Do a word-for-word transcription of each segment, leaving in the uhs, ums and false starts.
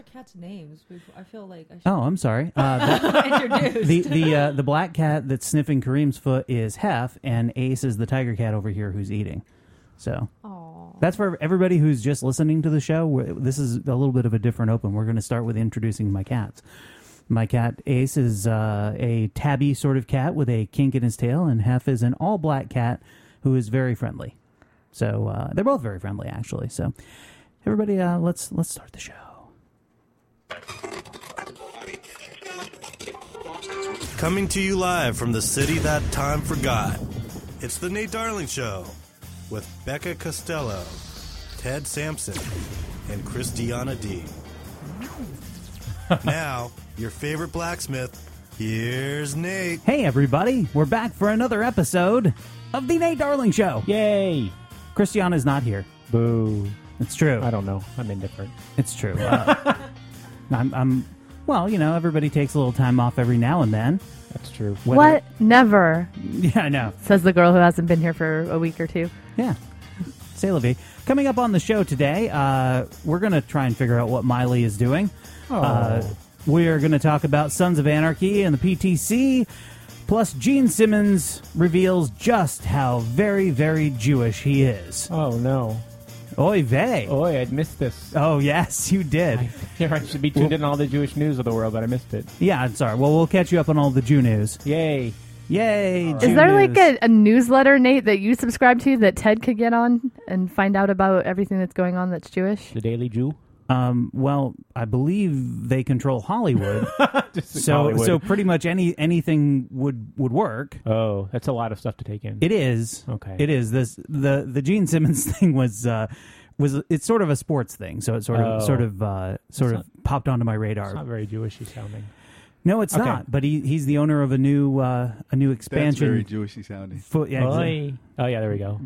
Cats' names. I feel like I should Oh, I'm sorry. Uh, that, introduced. the the uh, the black cat that's sniffing Kareem's foot is Hef, and Ace is the tiger cat over here who's eating. So Aww. That's for everybody who's just listening to the show. This is a little bit of a different open. We're going to start with introducing my cats. My cat Ace is uh, a tabby sort of cat with a kink in his tail, and Hef is an all black cat who is very friendly. So uh, they're both very friendly, actually. So everybody, uh, let's let's start the show. Coming to you live from the city that time forgot. It's the Nate Darling Show with Becca Costello, Ted Sampson, and Christiana D. Now, your favorite blacksmith, here's Nate. Hey, everybody. We're back for another episode of the Nate Darling Show. Yay. Christiana's not here. Boo. It's true. I don't know. I'm indifferent. It's true. Uh, I'm, I'm, well, you know, everybody takes a little time off every now and then. That's true. Whether, What? Never. Yeah, I know. Says the girl who hasn't been here for a week or two. Yeah. C'est la vie. Coming up on the show today, uh, we're going to try and figure out what Miley is doing. Oh. Uh, we are going to talk about Sons of Anarchy and the P T C. Plus, Gene Simmons reveals just how very, very Jewish he is. Oh, no. Oy vey. Oy, I'd missed this. Oh, yes, you did. I, here, I should be tuned in on all the Jewish news of the world, but I missed it. Yeah, I'm sorry. Well, we'll catch you up on all the Jew news. Yay. Yay, Is there like a, a newsletter, Nate, that you subscribe to that Ted could get on and find out about everything that's going on that's Jewish? The Daily Jew? Um, well, I believe they control Hollywood, so Hollywood. so pretty much any anything would, would work. Oh, that's a lot of stuff to take in. It is. Okay. It is. This the the Gene Simmons thing was uh, was it's sort of a sports thing, so it sort of Oh. sort of uh, sort That's of popped onto my radar. It's not very Jewishy sounding. No, it's Okay. not. But he he's the owner of a new uh, a new That's expansion. very Jewishy sounding. Fo- yeah, exactly. Oy. Oh, yeah, there we go.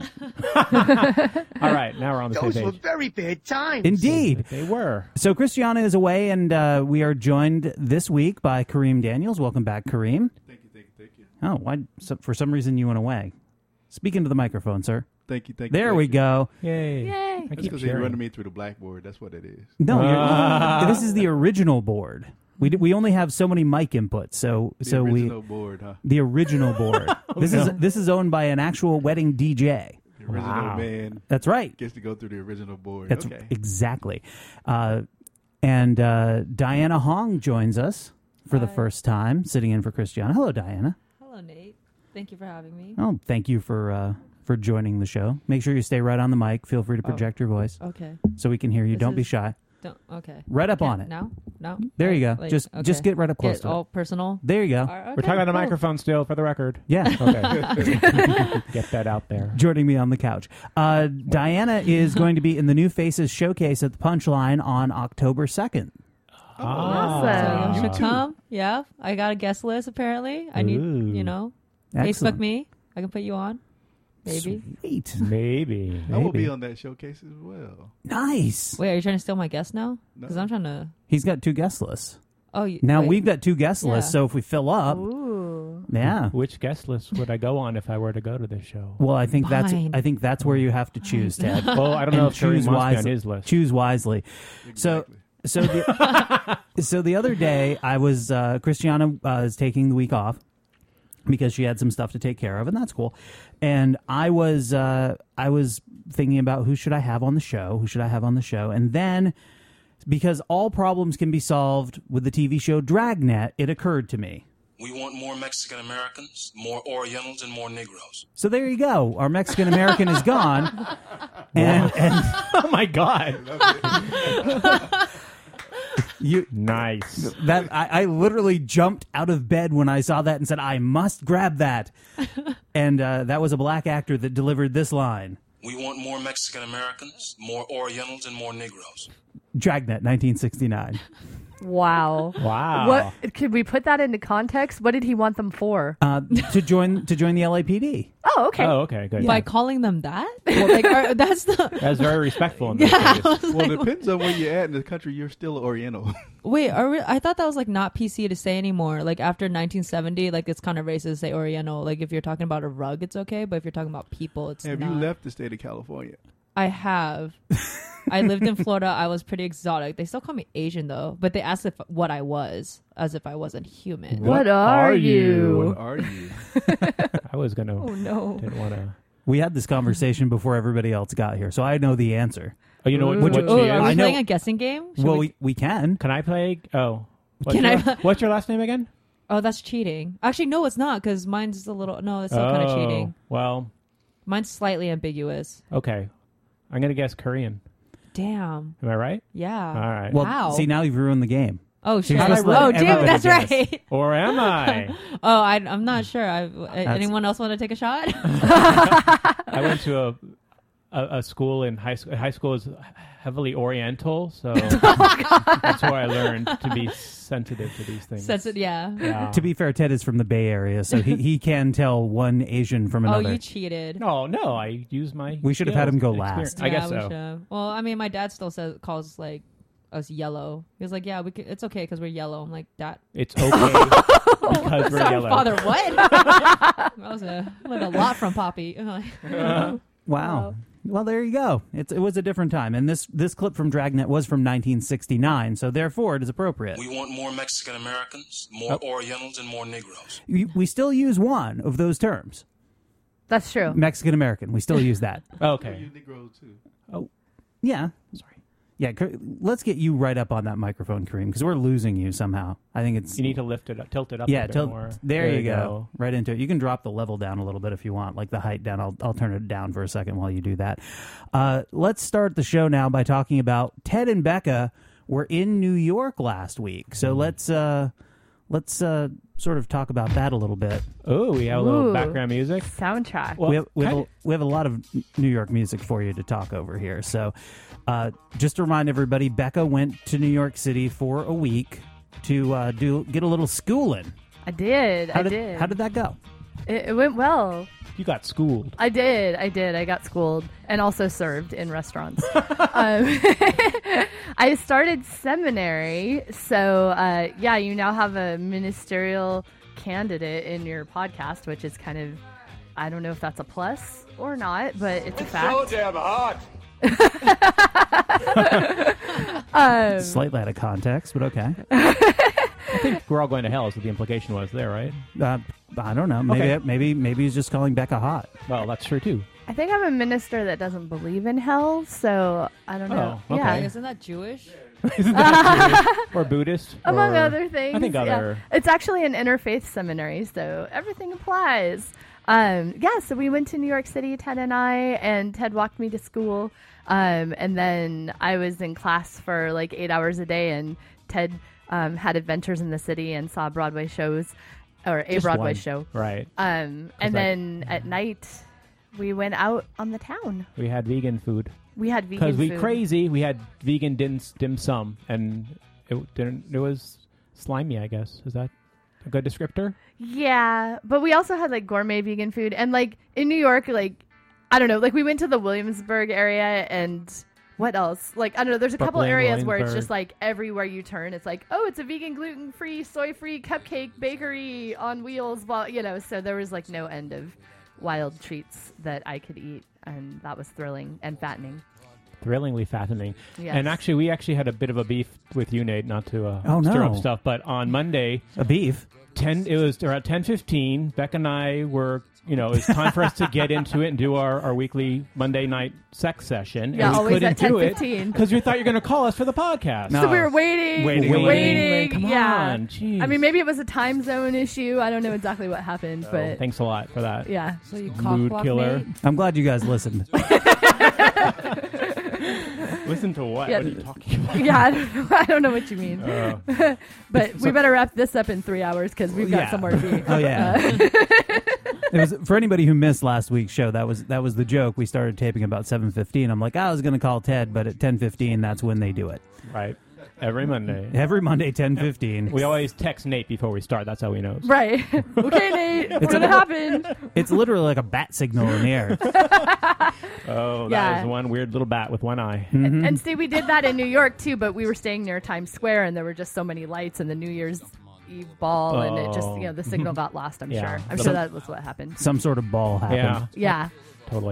All right, now we're on the Those same were page. very bad times. Indeed. They were. So Christiana is away, and uh, we are joined this week by Kareem Daniels. Welcome back, Kareem. Thank you, thank you, thank you. Oh, why? So, for some reason, you went away. Speak into the microphone, sir. Thank you, thank you. There thank we you. go. Yay. Yay. I That's keep because you're sharing. running me through the blackboard. That's what it is. No, you're, Ah. this is the original board. We d- we only have so many mic inputs, so The so original we board, huh? the original board. this is no. this is owned by an actual wedding D J. The original Wow. man That's right. gets to go through the original board. That's okay. exactly. Uh, and uh, Diana Hong joins us for the Hi. first time, sitting in for Christiana. Hello, Diana. Hello, Nate. Thank you for having me. Oh, thank you for uh, for joining the show. Make sure you stay right on the mic. Feel free to project your voice Okay. so we can hear you. This Don't be is- shy. Don't. Okay. Right up Can't- on it. Now? No? There you go. Like, just okay. just get right up close Get to all it. personal. There you go. All right, We're okay, talking on a cool. microphone still, for the record. Yeah. Okay. Get that out there. Joining me on the couch. Uh, Diana is going to be in the New Faces Showcase at the Punchline on October second. Ah. So Awesome. you should too. come. Yeah. I got a guest list, apparently. I need, Ooh. you know, Excellent. Facebook me. I can put you on. Maybe. Sweet. Maybe. I will be Maybe. on that showcase as well. Nice. Wait, are you trying to steal my guest now? No. Because I'm trying to. He's got two guest lists. Oh, you, Now wait. we've got two guest lists, Yeah. so if we fill up, Ooh. yeah. Which guest list would I go on if I were to go to this show? Well, I think that's Fine. I think that's where you have to choose, Ted. Well, I don't know And if Kareem choose wants to be wisely. on his list. Choose wisely. So Exactly. so the so the other day I was uh, Christiana uh, is taking the week off because she had some stuff to take care of, and that's cool. And I was uh, I was thinking about who should I have on the show, who should I have on the show, and then because all problems can be solved with the T V show Dragnet, it occurred to me. We want more Mexican Americans, more Orientals, and more Negroes. So there you go. Our Mexican American is gone, and, and Oh, my God. you Nice. that I, I literally jumped out of bed when I saw that and said, I must grab that. And uh, that was a black actor that delivered this line. We want more Mexican Americans, more Orientals, and more Negroes. Dragnet, nineteen sixty-nine. Wow. Wow. What could we put that into context? What did he want them for? Uh, to join to join the L A P D. Oh, okay. Oh, okay, good. By calling them that? Well, like, are, that's the. That's very respectful in this Yeah. case. Well, it depends on where you're at in the country. You're still Oriental. Wait, are we, I thought that was like not P C to say anymore. Like after nineteen seventy, like it's kind of racist to say Oriental. Like if you're talking about a rug, it's okay, but if you're talking about people, it's Have not. you left the state of California? I have. I lived in Florida. I was pretty exotic. They still call me Asian though, but they asked if what I was, as if I wasn't human. What are you? What are you? I was gonna. Oh no. Didn't want to. We had this conversation before everybody else got here, so I know the answer. Oh, you know what? Ooh. what she Oh, are is? we I know- playing a guessing game? Should well, we- we, we can. Can I play? Oh, what's, Can your, I- what's your last name again? Oh, that's cheating. Actually, no, it's not because mine's a little. No, it's still kind of Oh, cheating. Well, Mine's slightly ambiguous. okay. I'm gonna guess Korean. Damn. Am I right? Yeah. All right. Well, Wow. see, now you've ruined the game. Oh shit. You're supposed to let Oh, damn. everybody That's guess. right. Or am I? Oh, I, I'm not sure. I, anyone else want to take a shot? I went to a a, a school in high school. High school is heavily Oriental, so that's where I learned to be sensitive to these things. That's it. Yeah. Yeah. To be fair, Ted is from the Bay Area, so he, he can tell one Asian from Oh, another. you cheated. No, no, I used my. We should have had skills him go and last. experience. I Yeah, guess we so. should've. Well, I mean, my dad still says calls like us yellow. He was like, "Yeah, we could, it's okay because we're yellow." I'm like, "That It's okay because we're sorry, yellow. father, what?" That was a learned a lot from Poppy. Wow. Well, there you go. It's, it was a different time, and this this clip from Dragnet was from nineteen sixty-nine, so therefore it is appropriate. We want more Mexican Americans, more Orientals, and more Negroes. We, we still use one of those terms, That's true. Mexican American. We still use that. Okay. You Negro too. Yeah. Sorry. Yeah. Kar- Let's get you right up on that microphone, Kareem, because we're losing you somehow. I think it's You need to lift it up, tilt it up yeah. a bit Til- more. there, you go. Right into it. You can drop the level down a little bit if you want, like the height down. I'll I'll turn it down for a second while you do that. Uh, let's start the show now by talking about Ted and Becca were in New York last week. So let's uh, let's uh, sort of talk about that a little bit. Oh, we have a little Ooh. background music. Soundtrack. Well, we have we have, a, kinda- we have a lot of New York music for you to talk over here. So, uh, just to remind everybody, Becca went to New York City for a week to uh, do get a little schooling. I did. How I did, did. how did that go? It, it went well. You got schooled. I did. I did. I got schooled and also served in restaurants. um, I started seminary. So, uh, yeah, you now have a ministerial candidate in your podcast, which is kind of, I don't know if that's a plus or not, but it's a fact. damn hot. Um, Slightly out of context, but okay. I think we're all going to hell is what the implication was there, right? Uh, I don't know. Maybe Okay. maybe maybe he's just calling Becca hot. Well, that's true too. I think I'm a minister that doesn't believe in hell, so I don't know. Oh, okay. Yeah. Isn't that Jewish? Or Buddhist. Among or, other things. I think yeah. other. It's actually an interfaith seminary, so everything applies. Um, yeah, so we went to New York City, Ted and I, and Ted walked me to school. Um, and then I was in class for like eight hours a day, and Ted um, had adventures in the city and saw Broadway shows, or a Just Broadway one. show. Right. Um, and I- then at night, we went out on the town. We had vegan food We had vegan because we food. crazy. We had vegan dim, dim sum, and it didn't. It was slimy. I guess is that a good descriptor? Yeah, but we also had like gourmet vegan food, and like in New York, like I don't know, like we went to the Williamsburg area, and what else? Like I don't know, there's a couple Brooklyn, areas where it's Williamsburg. just like everywhere you turn, it's like, oh, it's a vegan, gluten-free, soy-free cupcake bakery on wheels, while you know. So there was like no end of wild treats that I could eat, and that was thrilling and fattening. Thrillingly fattening. Yes. And actually, we actually had a bit of a beef with you, Nate. Not to uh, Oh, stir no. up stuff, but on Monday, A beef. ten. It was around ten fifteen. Beck and I were, you know, it's time for us to get into it and do our, our weekly Monday night sex session. Yeah, and we always couldn't at ten do it fifteen. because we thought you were going to call us for the podcast. No. So we were waiting, Waiting, waiting, waiting. Come yeah. on, jeez. I mean, maybe it was a time zone issue. I don't know exactly what happened, So, but thanks a lot for that. yeah. So you Mood cock killer. me? I'm glad you guys listened. Listen to what? Yeah. What are you talking about? Yeah, I don't know, I don't know what you mean. Uh, But we better wrap this up in three hours because we've got Yeah. somewhere to be. Oh yeah. It was for anybody who missed last week's show. That was that was the joke. We started taping about seven fifteen. I'm like, I was going to call Ted, but at ten fifteen, that's when they do it. right. Every Monday. Every Monday, ten fifteen. We always text Nate before we start. That's how he knows. Right. Okay, Nate. What's going to happen? It's literally like a bat signal in the air. Oh, that Yeah. is one weird little bat with one eye. Mm-hmm. And see, we did that in New York too, but we were staying near Times Square and there were just so many lights and the New Year's Eve ball and it just, you know, the signal got lost, I'm Yeah. sure. I'm Some- sure that was what happened. Some sort of ball happened. Yeah, Yeah. totally.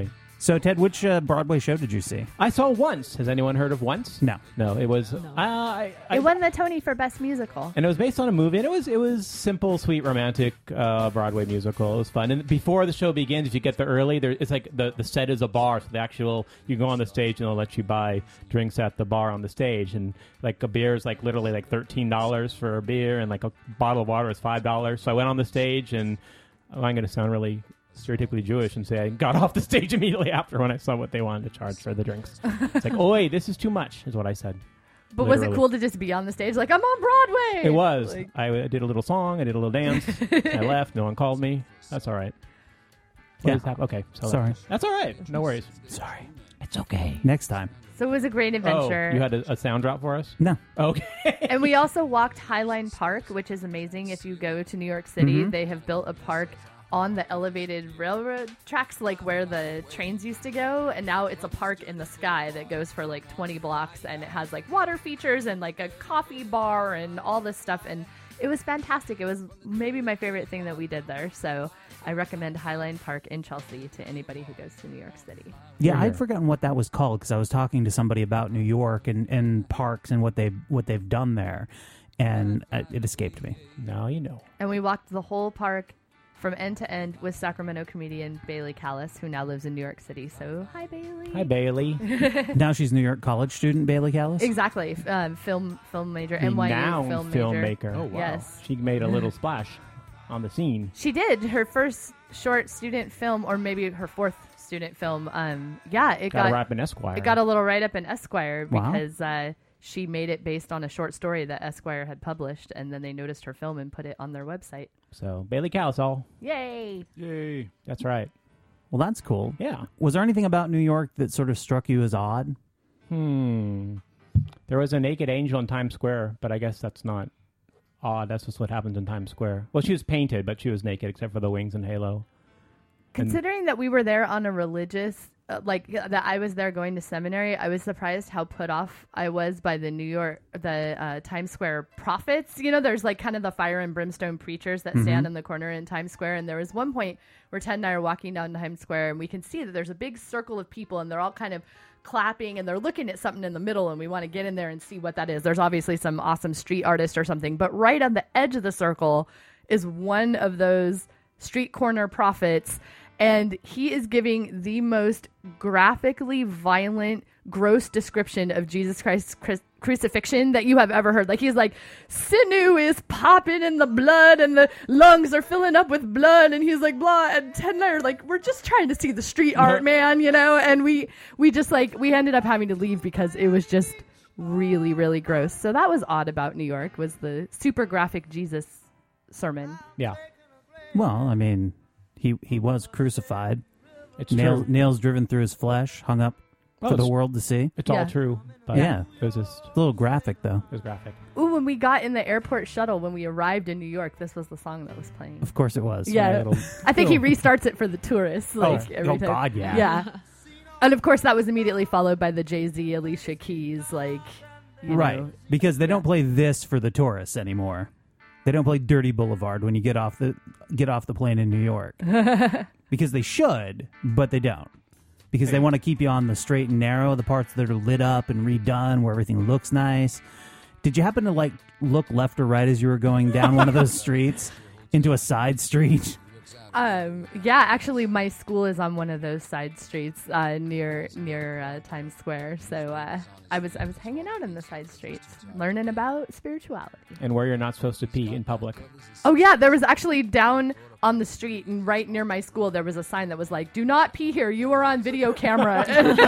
So, Ted, which uh, Broadway show did you see? I saw Once. Has anyone heard of Once? No. No, it was. Uh, I, I, It won the Tony for Best Musical. and it was based on a movie, and it was it was simple, sweet, romantic uh, Broadway musical. It was fun. And before the show begins, if you get there early, there it's like the, the set is a bar, so the actual you go on the stage and they'll let you buy drinks at the bar on the stage, and like a beer is like literally like thirteen dollars for a beer, and like a bottle of water is five dollars. So I went on the stage, and oh, I'm going to sound really stereotypically Jewish and say I got off the stage immediately after when I saw what they wanted to charge for the drinks. It's like, oh wait, this is too much, is what I said. But was Literally. it cool to just be on the stage like, I'm on Broadway? It was. Like, I uh, did a little song. I did a little dance. I left. No one called me. That's all right. What Yeah. just happened? Okay. So Sorry. That's all right. No worries. Sorry. It's okay. Next time. so it was a great adventure. Oh, you had a, a sound drop for us? No. Okay. And we also walked Highline Park, which is amazing. If you go to New York City, Mhm. they have built a park on the elevated railroad tracks, like where the trains used to go. And now it's a park in the sky that goes for like twenty blocks. And it has like water features and like a coffee bar and all this stuff. And it was fantastic. It was maybe my favorite thing that we did there. So I recommend Highline Park in Chelsea to anybody who goes to New York City. Yeah, Yeah. I'd forgotten what that was called because I was talking to somebody about New York and, and parks and what they what they've done there, and uh, it escaped me. Now you know. And we walked the whole park from end to end with Sacramento comedian Bailey Callis, who now lives in New York City. So, hi, Bailey. Hi, Bailey. Now she's New York college student Bailey Callis. Exactly. Um, film film major, N Y U Renowned film major. filmmaker. Oh, wow. Yes. She made a little splash on the scene. She did. Her first short student film, or maybe her fourth student film. Um, yeah, it Got got, a rap in Esquire. it got a little write up in Esquire Wow. because uh, she made it based on a short story that Esquire had published, and then they noticed her film and put it on their website. So Bailey Calisol. Yay! Yay. That's right. Well, that's cool. Yeah. Was there anything about New York that sort of struck you as odd? Hmm. There was a naked angel in Times Square, but I guess that's not odd. That's just what happens in Times Square. Well, she was painted, but she was naked except for the wings and halo. And- Considering that we were there on a religious, uh, like uh, that I was there going to seminary, I was surprised how put off I was by the New York, the uh, Times Square prophets. You know, there's like kind of the fire and brimstone preachers that stand in the corner in Times Square. And there was one point where Ted and I are walking down Times Square, and we can see that there's a big circle of people, and they're all kind of clapping, and they're looking at something in the middle, and we want to get in there and see what that is. There's obviously some awesome street artist or something, but right on the edge of the circle is one of those street corner prophets, and he is giving the most graphically violent, gross description of Jesus Christ's cru- crucifixion that you have ever heard. Like, he's like, sinew is popping in the blood, and the lungs are filling up with blood, and he's like, blah. And Ted and I are like, we're just trying to see the street art, man, you know? And we we just like, we ended up having to leave because it was just really, really gross. So that was odd about New York, was the super graphic Jesus sermon. Yeah. Well, I mean, he he was crucified, It's nails, true. nails driven through his flesh, hung up Oh, for the it's- world to see. It's Yeah. all true. But Yeah. It was just, A little graphic, though. it was graphic. Ooh, when we got in the airport shuttle, when we arrived in New York, this was the song that was playing. Of course it was. Yeah. Little- I think he restarts it for the tourists. Like, Oh, every oh time. God, yeah. Yeah. And of course, that was immediately followed by the Jay-Z, Alicia Keys, like, you Right. know. Because they don't play this for the tourists anymore. They don't play Dirty Boulevard when you get off the get off the plane in New York. Because they should, but they don't. Because they want to keep you on the straight and narrow, the parts that are lit up and redone where everything looks nice. Did you happen to like look left or right as you were going down one of those streets into a side street? Um, yeah, actually, my school is on one of those side streets uh, near near uh, Times Square. So uh, I was I was hanging out in the side streets, learning about spirituality. And where you're not supposed to pee in public. Oh yeah, there was actually down on the street and right near my school there was a sign that was like, "Do not pee here. You are on video camera."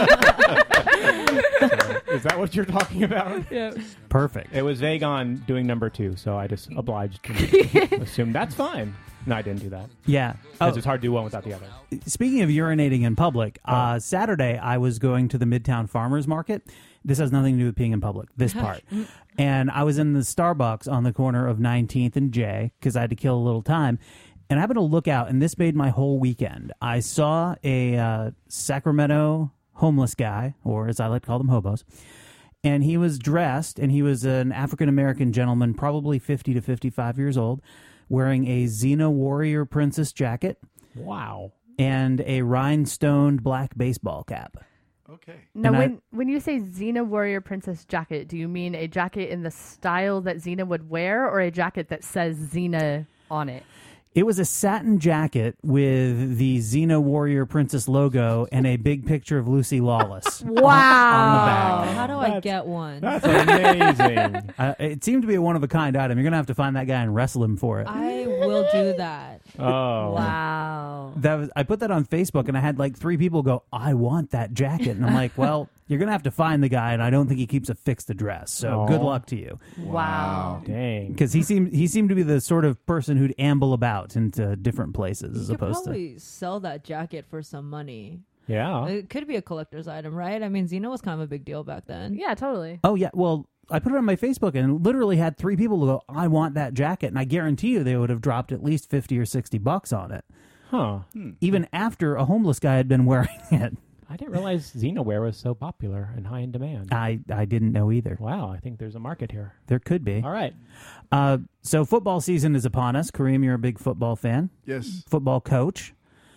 Is that what you're talking about? Yeah. Perfect. It was vague on doing number two, so I just obliged to assume that's fine. No, I didn't do that. Yeah. Because Oh, it's hard to do one without the other. speaking of urinating in public, uh, Saturday I was going to the Midtown Farmers Market. This has nothing to do with peeing in public, this part. And I was in the Starbucks on the corner of nineteenth and J because I had to kill a little time. And I happened to look out, and this made my whole weekend. I saw a uh, Sacramento homeless guy, or as I like to call them, hobos. And he was dressed, and he was an African-American gentleman, probably fifty to fifty-five years old, wearing a Xena Warrior Princess jacket. Wow. and a rhinestoned black baseball cap. Okay. Now, And I- when when you say Xena Warrior Princess jacket, do you mean a jacket in the style that Xena would wear, or a jacket that says Xena on it? It was a satin jacket with the Xena Warrior Princess logo and a big picture of Lucy Lawless. Wow! How do I get one? That's amazing. Uh, it seemed to be a one-of-a-kind item. You're going to have to find that guy and wrestle him for it. I will do that. Oh. Wow! That was, I put that on Facebook, and I had like three people go, I want that jacket. And I'm like, well, you're going to have to find the guy, and I don't think he keeps a fixed address. So Aw. good luck to you. Wow! Dang. Because he seemed, he seemed to be the sort of person who'd amble about into different places as You could opposed to... probably sell that jacket for some money. Yeah. It could be a collector's item, right? I mean, Xena was kind of a big deal back then. Yeah, totally. Oh, yeah. Well, I put it on my Facebook and literally had three people go, I want that jacket. And I guarantee you they would have dropped at least fifty or sixty bucks on it, Huh. even after a homeless guy had been wearing it. I didn't realize Xenaware was so popular and high in demand. I, I didn't know either. Wow, I think there's a market here. There could be. All right. Uh, so football season is upon us. Kareem, you're a big football fan, Yes. football coach.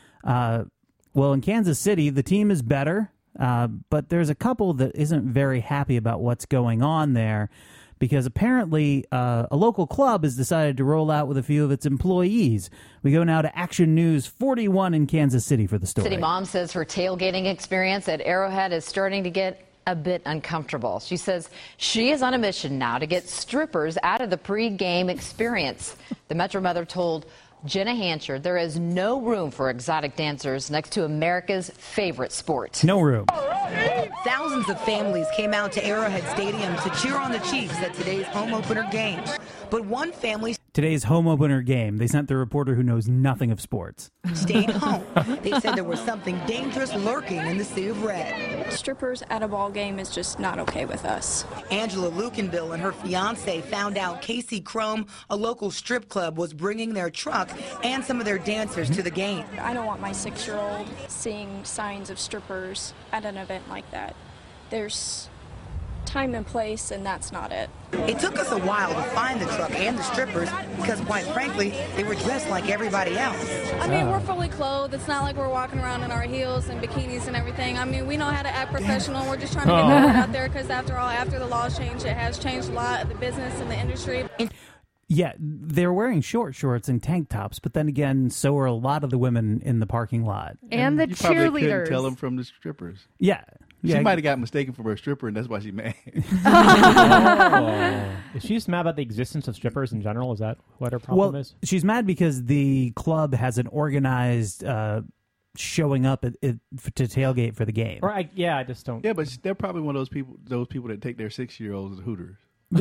Uh, well, in Kansas City, the team is better, uh, but there's a couple that isn't very happy about what's going on there because apparently uh, a local club has decided to roll out with a few of its employees. We go now to Action News forty-one in Kansas City for the story. City mom says her tailgating experience at Arrowhead is starting to get a bit uncomfortable. She says she is on a mission now to get strippers out of the pre-game experience. The Metro Mother told Jenna Hanchard there is no room for exotic dancers next to America's favorite sport. No room. Thousands of families came out to Arrowhead Stadium to cheer on the Chiefs at today's home opener game. But one family Today's home opener game, they sent the reporter who knows nothing of sports. stayed home. They said there was something dangerous lurking in the sea of red. Strippers at a ball game is just not okay with us. Angela Lukenbill and her fiance found out Casey Chrome, a local strip club, was bringing their truck and some of their dancers to the game. I don't want my six-year-old seeing signs of strippers at an event like that. There's time and place, and that's not it. It took us a while to find the truck and the strippers because, quite frankly, they were dressed like everybody else. I mean, we're fully clothed. It's not like we're walking around in our heels and bikinis and everything. I mean, we know how to act professional. We're just trying to get the word out there because, after all, after the laws changed, it has changed a lot of the business and the industry. Yeah, they're wearing short shorts and tank tops, but then again, so are a lot of the women in the parking lot. And the You probably couldn't cheerleaders. tell them from the strippers. Yeah. She yeah. might have got mistaken for a stripper, and that's why she's mad. Oh. Is she just mad about the existence of strippers in general? Is that what her problem Well, is? she's mad because the club has an organized uh, showing up at, at, to tailgate for the game. Or I, yeah, I just don't. Yeah, but they're probably one of those people. Those people that take their six-year-olds to Hooters.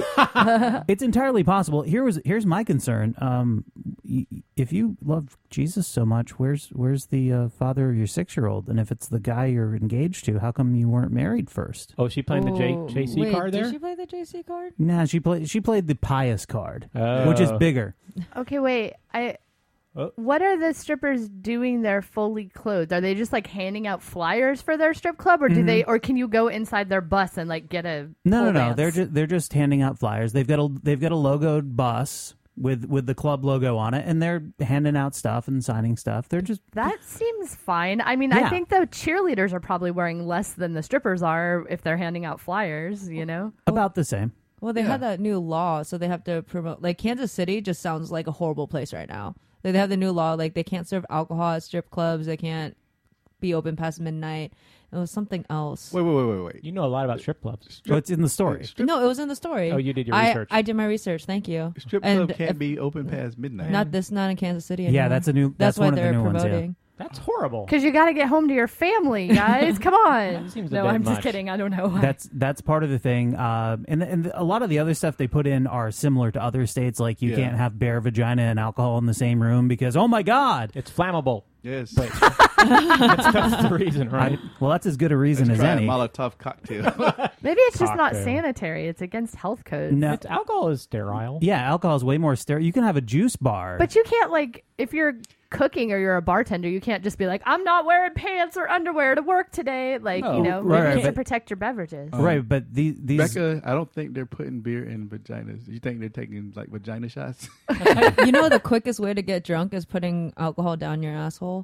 It's entirely possible. Here was here's my concern. Um, y- if you love Jesus so much, where's where's the uh, father of your six year old? And if it's the guy you're engaged to, how come you weren't married first? Oh, is she playing the J, Oh, JC Wait, card there? did she play the J C card? Nah, she played she played the pious card, Oh. which is bigger. Okay, wait. I. Oh. What are the strippers doing there fully clothed? Are they just like handing out flyers for their strip club, or do they, or can you go inside their bus and like get a No, no, pole no. dance? They're just they're just handing out flyers. They've got a they've got a logoed bus with with the club logo on it, and they're handing out stuff and signing stuff. They're just That seems fine. I mean, Yeah. I think the cheerleaders are probably wearing less than the strippers are if they're handing out flyers, you know? about the same. Well, they Yeah. had that new law, so they have to promote. Like, Kansas City just sounds like a horrible place right now. Like, they have the new law, like, they can't serve alcohol at strip clubs, they can't be open past midnight. It was something else. Wait, wait, wait, wait, wait. You know a lot about strip clubs. So it's in the story. Strip, No, it was in the story. Oh, you did your I, research. I did my research. Thank you. strip And club can't if- be open past midnight. Not this, not in Kansas City. Yeah, anymore. that's a new. That's, That's, why one of the they're new ones. Yeah. promoting. That's horrible. Because you got to get home to your family, guys. Come on. That seems a no, bit I'm much. just kidding. I don't know why. That's that's part of the thing, um, and and a lot of the other stuff they put in are similar to other states. Like you Yeah. can't have bare vagina and alcohol in the same room because oh my god, It's flammable. Yes. That's, that's the reason, right? I- well that's as good a reason Let's as try a any. Molotov cocktail. Maybe it's just not Cocktail. sanitary. It's against health codes. No, It's, alcohol is sterile. yeah, alcohol is way more sterile. You can have a juice bar, But you can't, like, if you're cooking or you're a bartender, you can't just be like, I'm not wearing pants or underwear to work today. Like, No. you know, Right, you right, need to but- protect your beverages. right? But these these Becca, I don't think they're putting beer in vaginas. You think they're taking like vagina shots? You know, the quickest way to get drunk is putting alcohol down your asshole.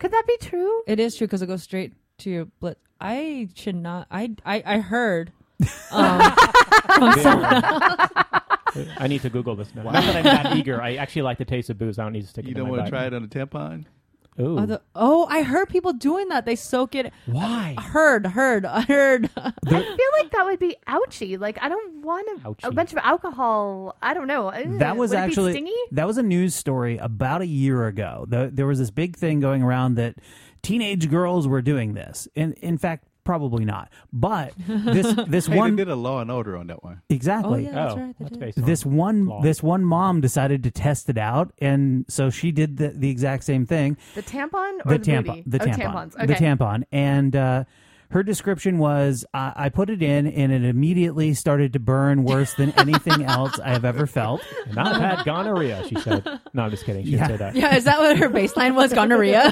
Could that be true? It is true because it goes straight to your blit. I should not. I I, I heard. Um, from someone else. I need to Google this now. Not that I'm that eager. I actually like the taste of booze. I don't need to stick You it don't in my want to bag. try it on a tampon? Ooh. Oh, the, oh, I heard people doing that. They soak it. Why? Heard, heard, I heard. I feel like that would be ouchy. Like I don't want a, a Ouchie. bunch of alcohol. I don't know. Ugh, That was would it be actually stingy? that was a news story about a year ago. The, there was this big thing going around that teenage girls were doing this, and in fact, probably not. But this this Hey, one they did a Law and Order on that one. exactly. Oh, yeah. That's oh, right, they that's did. based on This one law. this one mom decided to test it out, and so she did the, the exact same thing. The tampon or The, the, tampon, booty? the oh, tampon, tampons. Okay. the tampon, and uh, her description was, I, "I put it in, and it immediately started to burn worse than anything else I have ever felt." And I've had gonorrhea, she said. No, I'm just kidding. She Yeah. didn't say that. Yeah, is that what her baseline was? Gonorrhea.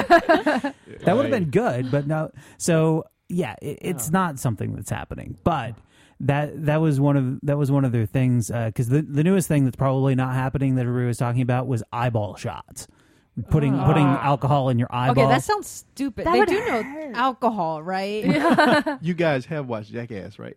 That would have been good, but no. So yeah, it, it's not something that's happening. But that that was one of that was one of their things because the the newest thing that's probably not happening that everybody was talking about was eyeball shots, putting Oh. putting alcohol in your eyeball. Okay, that sounds stupid. That they would do hurt. know alcohol, right? You guys have watched Jackass, right?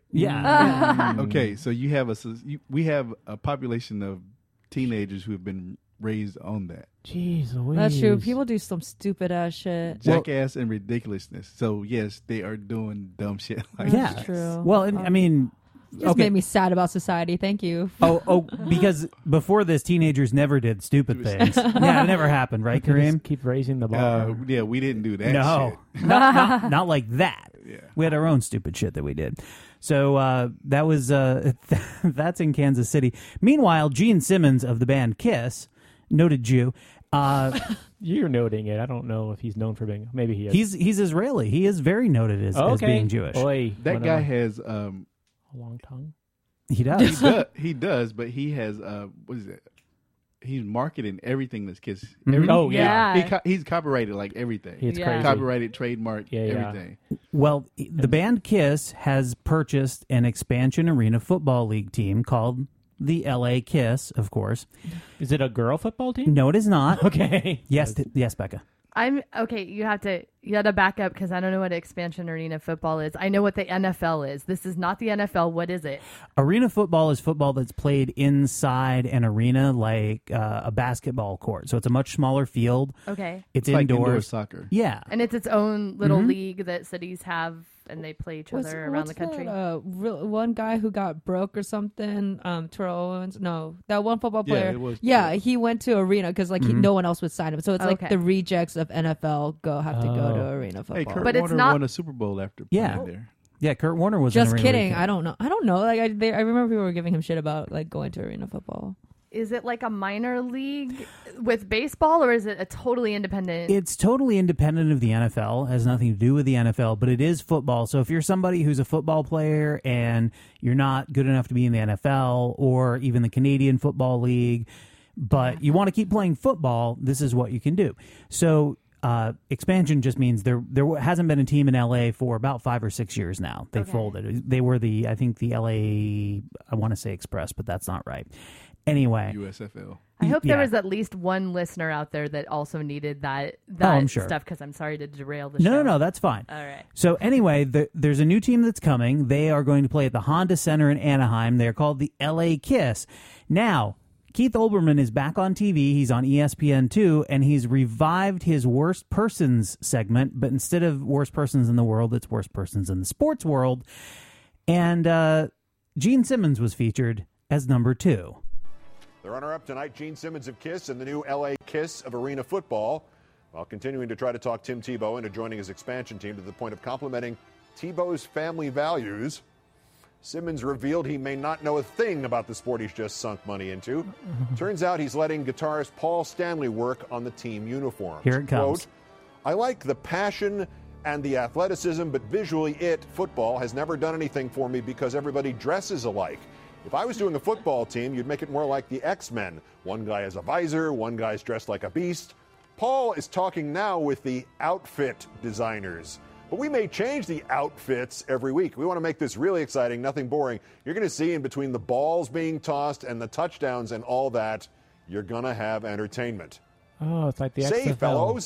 yeah. Okay, so you have a sus- you, we have a population of teenagers who have been raised on that Jeez Louise. That's true. People do some stupid ass shit. jackass and ridiculousness. So yes, they are doing dumb shit like yeah, That's true. Well, and, I mean, Just okay. made me sad about society. Thank you. Oh, oh, because before this, teenagers never did stupid things. Yeah, it never happened, right, They just Kareem? keep raising the bar. Uh, yeah, we didn't do that. No, shit. not, not not like that. Yeah. We had our own stupid shit that we did. So uh, that was uh, that's in Kansas City. Meanwhile, Gene Simmons of the band Kiss, noted Jew. Uh, You're noting it. I don't know if he's known for being. Maybe he is. he's he's Israeli. He is very noted as, oh, as okay. being Jewish. Oy, That whatever. guy has um a long tongue. He he does. does he does, but he has uh what is it? He's marketing everything that's Kiss. Mhm. Every- Oh, yeah. He co- he's copyrighted like everything. It's Yeah. crazy. Copyrighted, trademark, Yeah, yeah. everything. Well, the band Kiss has purchased an expansion arena football league team called the L A Kiss, of course. Is it a girl football team? No, it is not. Okay. Yes, th- yes, Becca. I'm okay. You have to you got to back up because I don't know what expansion arena football is. I know what the N F L is. This is not the N F L. What is it? Arena football is football that's played inside an arena like uh, a basketball court. So it's a much smaller field. Okay, It's, It's like indoors. indoor soccer. Yeah. and it's its own little Mhm. league that cities have, and they play each What's- other around what's the country. That, uh, real, one guy who got broke or something. Um, Terrell Owens. No, that one football Yeah, player. it was yeah, Terrell. he went to arena because like he, Mhm. no one else would sign him. So it's like Okay. the rejects of N F L go have to go to Oh. arena football. Hey, Kurt But it's Warner not- won a Super Bowl after Yeah. playing there. Yeah, Kurt Warner was in Just arena kidding. league. I don't know. I don't know. Like I, they, I remember people were giving him shit about like going to arena football. Is it like a minor league with baseball, or is it a totally independent? It's totally independent of the N F L. It has nothing to do with the N F L, but it is football. So if you're somebody who's a football player and you're not good enough to be in the N F L or even the Canadian Football League, but you want to keep playing football, this is what you can do. So uh, expansion just means there there hasn't been a team in L A for about five or six years now. They Okay. folded. They were the, I think, the L A, I want to say Express, but that's not right. Anyway. U S F L. I hope there yeah. was at least one listener out there that also needed that that I'm sure. stuff. Because I'm sorry to derail the No, show. no, no, that's fine. All right. So anyway, the, there's a new team that's coming. They are going to play at the Honda Center in Anaheim. They're called the L A Kiss. Now, Keith Olbermann is back on T V. He's on E S P N two, and he's revived his Worst Persons segment. But instead of Worst Persons in the World, it's Worst Persons in the Sports World. And uh, Gene Simmons was featured as number two. The runner-up tonight, Gene Simmons of KISS and the new L A Kiss of Arena Football, while continuing to try to talk Tim Tebow into joining his expansion team to the point of complimenting Tebow's family values. Simmons revealed he may not know a thing about the sport he's just sunk money into. Turns out he's letting guitarist Paul Stanley work on the team uniforms. Here it comes. Quote, I like the passion and the athleticism, but visually it, football, has never done anything for me because everybody dresses alike. If I was doing a football team, you'd make it more like the X-Men. One guy has a visor, one guy's dressed like a beast. Paul is talking now with the outfit designers. But we may change the outfits every week. We want to make this really exciting, nothing boring. You're going to see in between the balls being tossed and the touchdowns and all that, you're going to have entertainment. Oh, it's like the Say, X F L. fellows,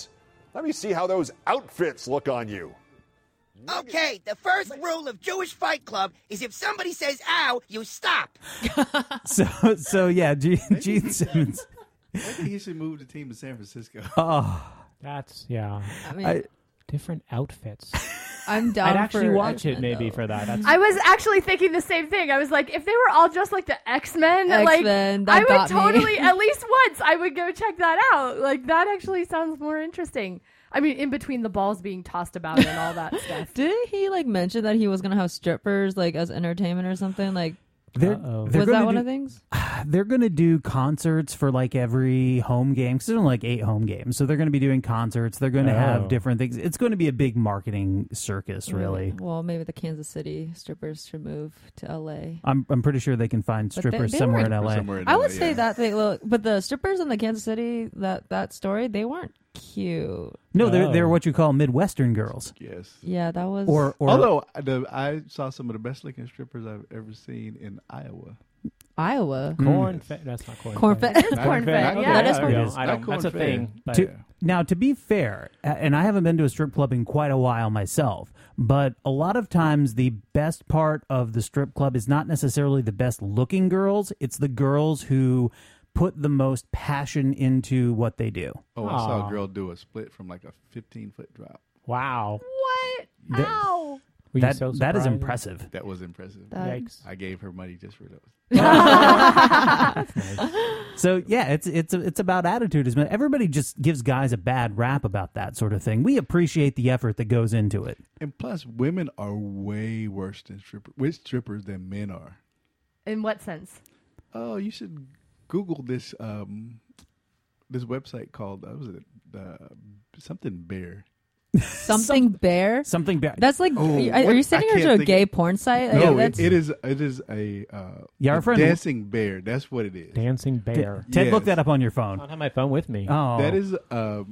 Let me see how those outfits look on you. Okay, the first rule of Jewish Fight Club is if somebody says ow, you stop. So, so yeah, Gene, Gene Simmons. I think he should move the team to San Francisco. Oh, That's, yeah. I mean, I, Different outfits. I'm down I'd actually for watch it X-Men, maybe though. for that. That's, I was actually thinking the same thing. I was like, if they were all dressed like the X-Men, like X-Men, that I would got me. totally, at least once, I would go check that out. Like that actually sounds more interesting. I mean, in between the balls being tossed about and all that stuff. Didn't he like mention that he was gonna have strippers like as entertainment or something? Like, they're, Uh-oh. they're was gonna that one do- of the things? They're going to do concerts for like every home game. Because there's only like eight home games. So they're going to be doing concerts. They're going to Oh. have different things. It's going to be a big marketing circus, really. Well, maybe the Kansas City strippers should move to L A. I'm I'm pretty sure they can find But they- strippers they somewhere weren't- in L A. Somewhere in I L A, would say yeah. that they look, but the strippers in the Kansas City that that story they weren't cute. No, they're Oh. they're what you call Midwestern girls. Yes. Yeah, that was. Or or Although the, I saw some of the best looking strippers I've ever seen in Iowa. Iowa. corn fed. That's not corn. Corn fed. fed. It's corn fed, Okay, yeah. That is there we corn go. fed. I don't, Not that's a corn thing. fed. But To, now, to be fair, a- and I haven't been to a strip club in quite a while myself, but a lot of times the best part of the strip club is not necessarily the best looking girls. It's the girls who put the most passion into what they do. Oh, I saw Aw. a girl do a split from like a fifteen foot drop. wow. What? That- Ow. Were you That, so that is surprised? impressive. That was impressive. That- Yikes. I gave her money just for those. So yeah, it's it's it's about attitude. Isn't it? Everybody just gives guys a bad rap about that sort of thing. We appreciate the effort that goes into it. And plus, women are way worse than strippers, with strippers than men are. In what sense? Oh, you should Google this um, this website called uh, what was it uh, something bear. Something bear. Something bad. That's like. Oh, are, you- what? are you sending I her to can't a think gay of- porn site? Like, No, it, that's, it is it is a, uh, Yeah, our a friend- dancing bear. That's what it is. Dancing bear. Ted, Yes. look that up on your I phone. don't have my phone with me. Oh, That is um,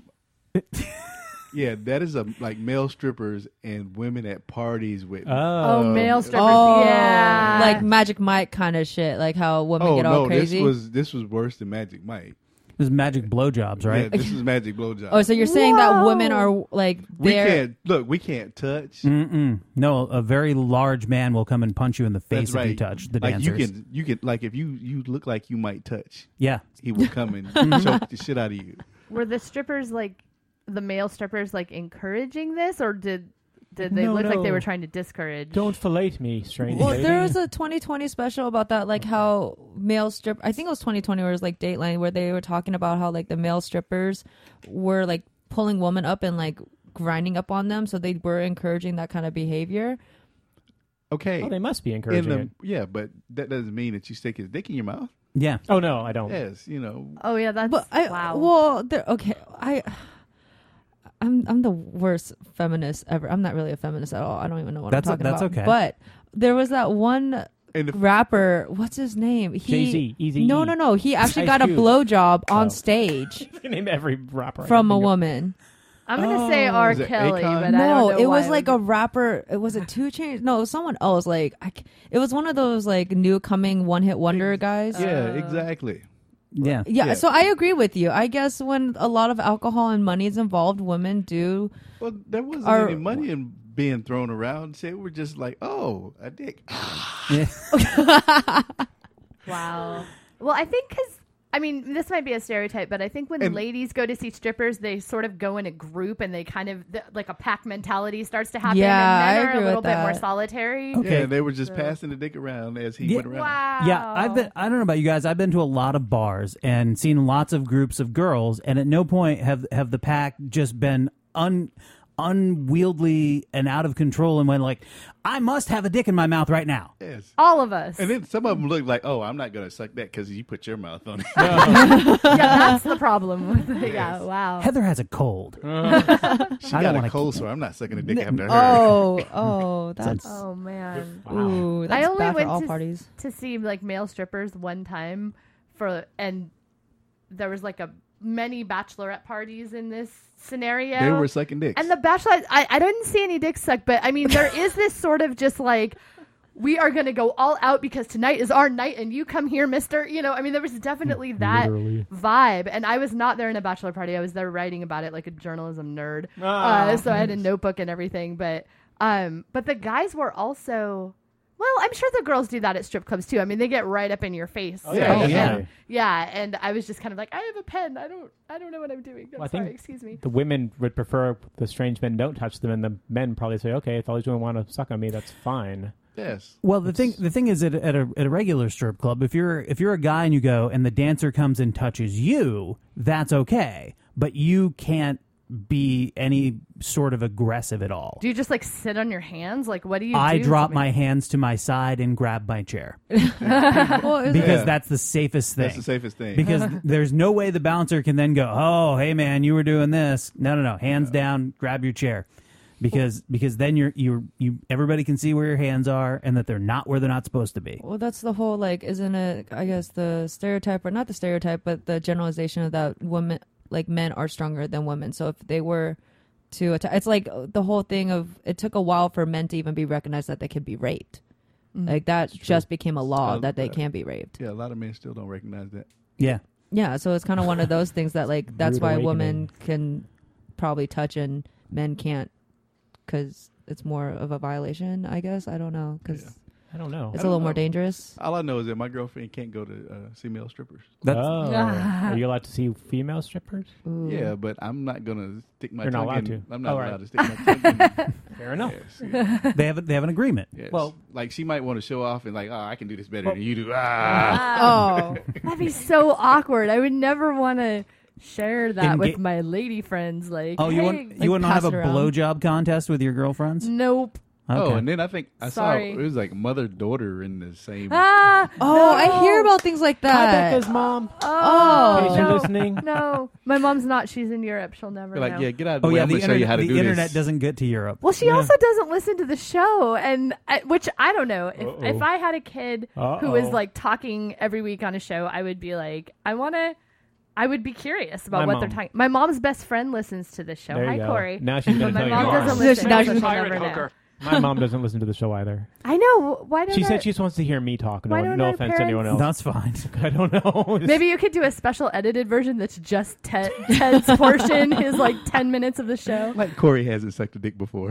yeah, that is a like male strippers and women at parties with. Oh. Oh, male strippers. Oh, Yeah. like Magic Mike kind of shit. Like how women oh get all no, crazy. this was this was worse than Magic Mike. It was magic blowjobs, right? Yeah, this is Magic Blowjob. Oh, so you're saying that women Whoa. are like we they're can't look. We can't touch. Mm-mm. No, a very large man will come and punch you in the face That's if right. you touch the like dancers. you can, you can like if you you look like you might touch, Yeah. he will come and choke the shit out of you. Were the strippers like the male strippers like encouraging this, or did did they No, look like they no. were trying to discourage? Don't fillet me, strange Well, lady. there was a twenty twenty special about that, like how male strip. I think it was twenty twenty, where it was like Dateline, where they were talking about how like the male strippers were like pulling women up and like grinding up on them, so they were encouraging that kind of behavior. Okay, Oh, they must be in encouraging the it. yeah, but that doesn't mean that you stick his dick in your mouth. Yeah. Oh, no, I don't. Yes, you know. Oh yeah, that's But I, wow. well, there- okay, I. I'm I'm the worst feminist ever. I'm not really a feminist at all. I don't even know what That's o- I'm talking that's about. okay. But there was that one And the, rapper. What's his name? He, Jay-Z, Eazy-E. No, no, no. He actually Ice got a Cube. blowjob on Oh. stage You can name every rapper. I from can a think of. woman. I'm gonna say R. Is it Kelly, Akon? but I No, don't know it why was like would a rapper. It was a two chain. No, it was someone else. Like I, c- it was one of those like new coming one hit wonder guys. yeah, Uh, exactly. Yeah. Yeah, Yeah. so I agree with you. I guess when a lot of alcohol and money is involved, women do. Well, there wasn't Are- any money in being thrown around. Say we're just like, oh, a dick. Wow. Well, I think because I mean this might be a stereotype, but I think when And- ladies go to see strippers, they sort of go in a group and they kind of th- like a pack mentality starts to happen. Yeah, I and men are agree a little with bit more that. solitary. Okay. Yeah, they were just So- passing the dick around as he Yeah. went around. Wow. Yeah, I've been. I don't know about you guys. I've been to a lot of bars and seen lots of groups of girls, and at no point have have the pack just been un unwieldy and out of control and went like, I must have a dick in my mouth right now. Yes. All of us. And then some of them look like, oh, I'm not going to suck that because you put your mouth on it. yeah, that's the problem with it. Yeah. Wow. Heather has a cold. She I got don't a wanna cold keep- sore. I'm not sucking a dick after her. Oh, oh, that's Oh man. ooh, I that's only bad for went all to, parties. to see like male strippers one time for, and there was like a many bachelorette parties in this scenario. They were sucking dicks. And the bachelorette, I, I didn't see any dick suck, but I mean, there is this sort of just like we are going to go all out because tonight is our night and you come here, mister. You know, I mean, there was definitely that Literally. vibe. And I was not there in a bachelor party. I was there writing about it like a journalism nerd. Ah. Uh, so I had a notebook and everything. But um, but the guys were also... Well, I'm sure the girls do that at strip clubs too. I mean, they get right up in your face. Oh, yeah, Oh, yeah. definitely. Yeah, and I was just kind of like, I have a pen. I don't, I don't know what I'm doing. I'm Well, I sorry. think Excuse me. The women would prefer the strange men don't touch them, and the men probably say, "Okay, if all he's doing want to suck on me, that's fine." Yes. Well, the thing the thing is at, at a at a regular strip club, if you're if you're a guy and you go and the dancer comes and touches you, that's okay, but you can't be any sort of aggressive at all. Do you just like sit on your hands? Like, what do you I do? drop my hands to my side and grab my chair Well, is because Yeah. that's the safest thing. That's the safest thing. Because there's no way the bouncer can then go, "Oh, hey man, you were doing this." No, no, no. Hands down, grab your chair. Because because then you're you you everybody can see where your hands are and that they're not where they're not supposed to be. Well, that's the whole, like, isn't it, I guess, the stereotype, or not the stereotype, but the generalization of that women, like, men are stronger than women. So if they were to attack, it's like the whole thing of, it took a while for men to even be recognized that they could be raped. Mm. Like, that just became a law Uh, that they uh, can be raped. Yeah, a lot of men still don't recognize that. Yeah. Yeah, so it's kind of one of those things that, like, that's Rude why awakening. women can probably touch and men can't, because it's more of a violation, I guess. I don't know, because Yeah. I don't know. it's I a little don't more know. dangerous. All I know is that my girlfriend can't go to uh, see male strippers. That's, oh, are you allowed to see female strippers? Ooh. Yeah, but I'm not gonna stick my You're not tongue allowed in. to. I'm not Oh, right. allowed to stick my tongue in. Fair enough. Yes, yes, they have a, they have an agreement. yes. Well- like she might want to show off and like, oh, I can do this better Well- than you do. Ah. Oh, that'd be so awkward. I would never want to share that Enga- with my lady friends. Like, Oh, you hey, want like you want to have pass a it around. blowjob contest with your girlfriends? Nope. Okay. Oh, and then I think I Sorry. saw it was like mother daughter in the same. Ah. Oh, no. I hear about things like Hi, that. Becca's mom. Oh, In case you're no. listening. No, my mom's not. She's in Europe. She'll never They're like, know. yeah, get out of the Oh way. yeah, I'm the, gonna show you internet, how to the do internet this. doesn't get to Europe. Well, she Yeah. also doesn't listen to the show, and I, which I don't know. If Uh-oh. if I had a kid who Uh-oh. was like talking every week on a show, I would be like, I want to. I would be curious about My what mom. they're talking. My mom's best friend listens to this show. There you Hi, go. Corey. Now she's But going to my tell you mom more. doesn't Now listen. she's so a she'll pirate never know. hooker. My mom doesn't listen to the show either. I know. Why don't She I, said she just wants to hear me talk. Why No, don't no our offense to anyone else. That's fine. I don't know. Maybe you could do a special edited version that's just Ted, Ted's portion, his like ten minutes of the show. Like Corey hasn't sucked a dick before.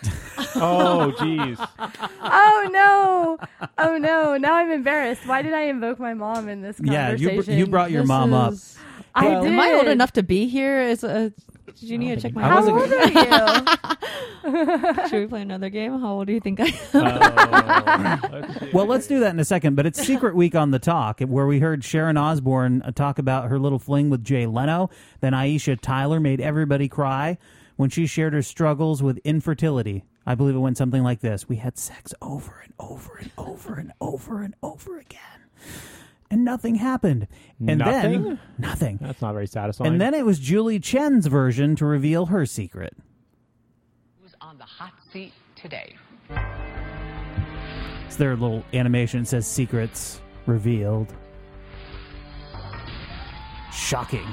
Oh, jeez. Oh no! Oh no! Now I'm embarrassed. Why did I invoke my mom in this Yeah, you conversation? br- you brought your This mom up. is- I Well, did. Am I old enough to be here? Is uh, did you need to check my? I How wasn't- old are you? Should we play another game? How old do you think I am? Oh, let's see. Well, let's do that in a second. But it's Secret Week on the Talk, where we heard Sharon Osbourne uh, talk about her little fling with Jay Leno. Then Aisha Tyler made everybody cry when she shared her struggles with infertility. I believe it went something like this: we had sex over and over and over and over and over again, and nothing happened. And Nothing? then nothing. That's not very satisfying. And then it was Julie Chen's version to reveal her secret. Who's on the hot seat today? It's their little animation. It says secrets revealed. Shocking.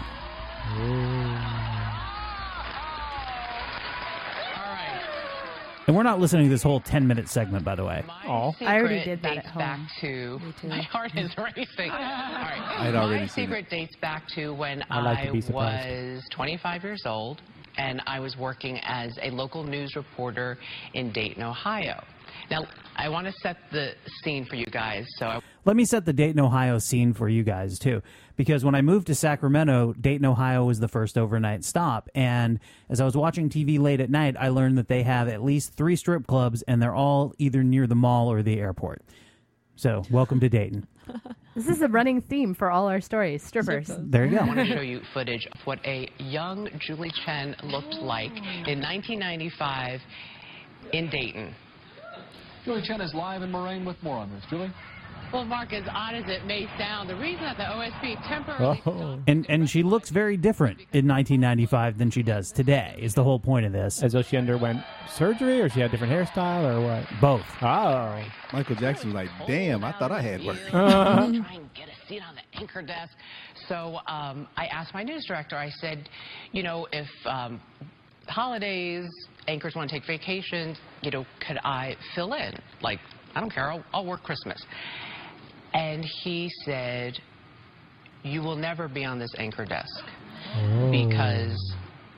And we're not listening to this whole ten-minute segment, by the way. Oh. I already Secret did that dates at back home. to Me too. my heart is racing. All right, I'd my already seen secret dates back to when I like to I be surprised. was twenty-five years old and I was working as a local news reporter in Dayton, Ohio. Now, I want to set the scene for you guys. So I Let me set the Dayton, Ohio scene for you guys, too. Because when I moved to Sacramento, Dayton, Ohio was the first overnight stop. And as I was watching T V late at night, I learned that they have at least three strip clubs, and they're all either near the mall or the airport. So, welcome to Dayton. This is a running theme for all our stories. Strippers. There you I want to go. show you footage of what a young Julie Chen looked like in nineteen ninety-five in Dayton. Julie Chen is live in Moraine with more on this. Julie? Well, Mark, as odd as it may sound, the reason that the O S B temporarily Oh. And and she looks very different in nineteen ninety-five than she does today, is the whole point of this. As though she underwent surgery, or she had a different hairstyle, or what? Both. Oh. Michael Jackson was like, damn, I thought I had work. try and get a seat on the anchor desk. So um, I asked my news director, I said, you know, if um, holidays, anchors want to take vacations, you know, could I fill in? Like, I don't care. I'll, I'll work Christmas. And he said, you will never be on this anchor desk Oh. because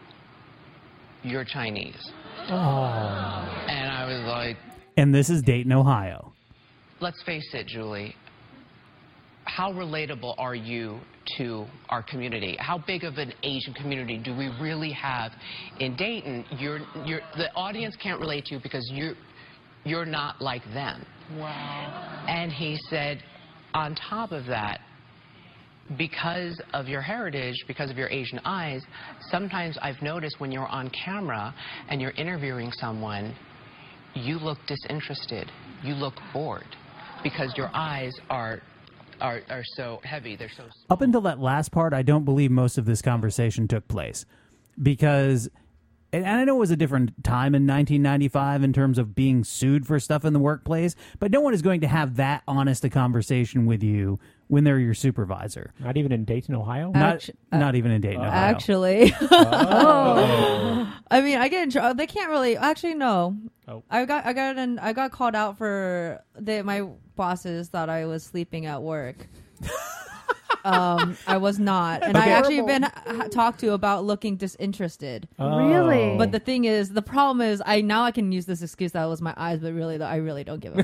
you're Chinese. Oh. And I was like, And this is Dayton, Ohio. let's face it, Julie. How relatable are you to our community? How big of an Asian community do we really have in Dayton? You're, you're, the audience can't relate to you because you're, you're not like them. Wow. And he said, on top of that, because of your heritage, because of your Asian eyes, sometimes I've noticed when you're on camera and you're interviewing someone, you look disinterested. You look bored because your eyes are are, are so heavy. They're so small. Up until that last part, I don't believe most of this conversation took place because, and I know it was a different time in nineteen ninety-five in terms of being sued for stuff in the workplace, but no one is going to have that honest a conversation with you when they're your supervisor. Not even in Dayton, Ohio? Not, Actu- not even in Dayton, Ohio. Actually, Oh. I mean, I get in trouble. They can't really. Actually, no. Oh. I got, I got, an, I got called out for the my bosses thought I was sleeping at work. um, I was not, and Okay. I actually been ha- talked to about looking disinterested. Oh. Really? But the thing is, the problem is, I now I can use this excuse that it was my eyes, but really, I really don't give a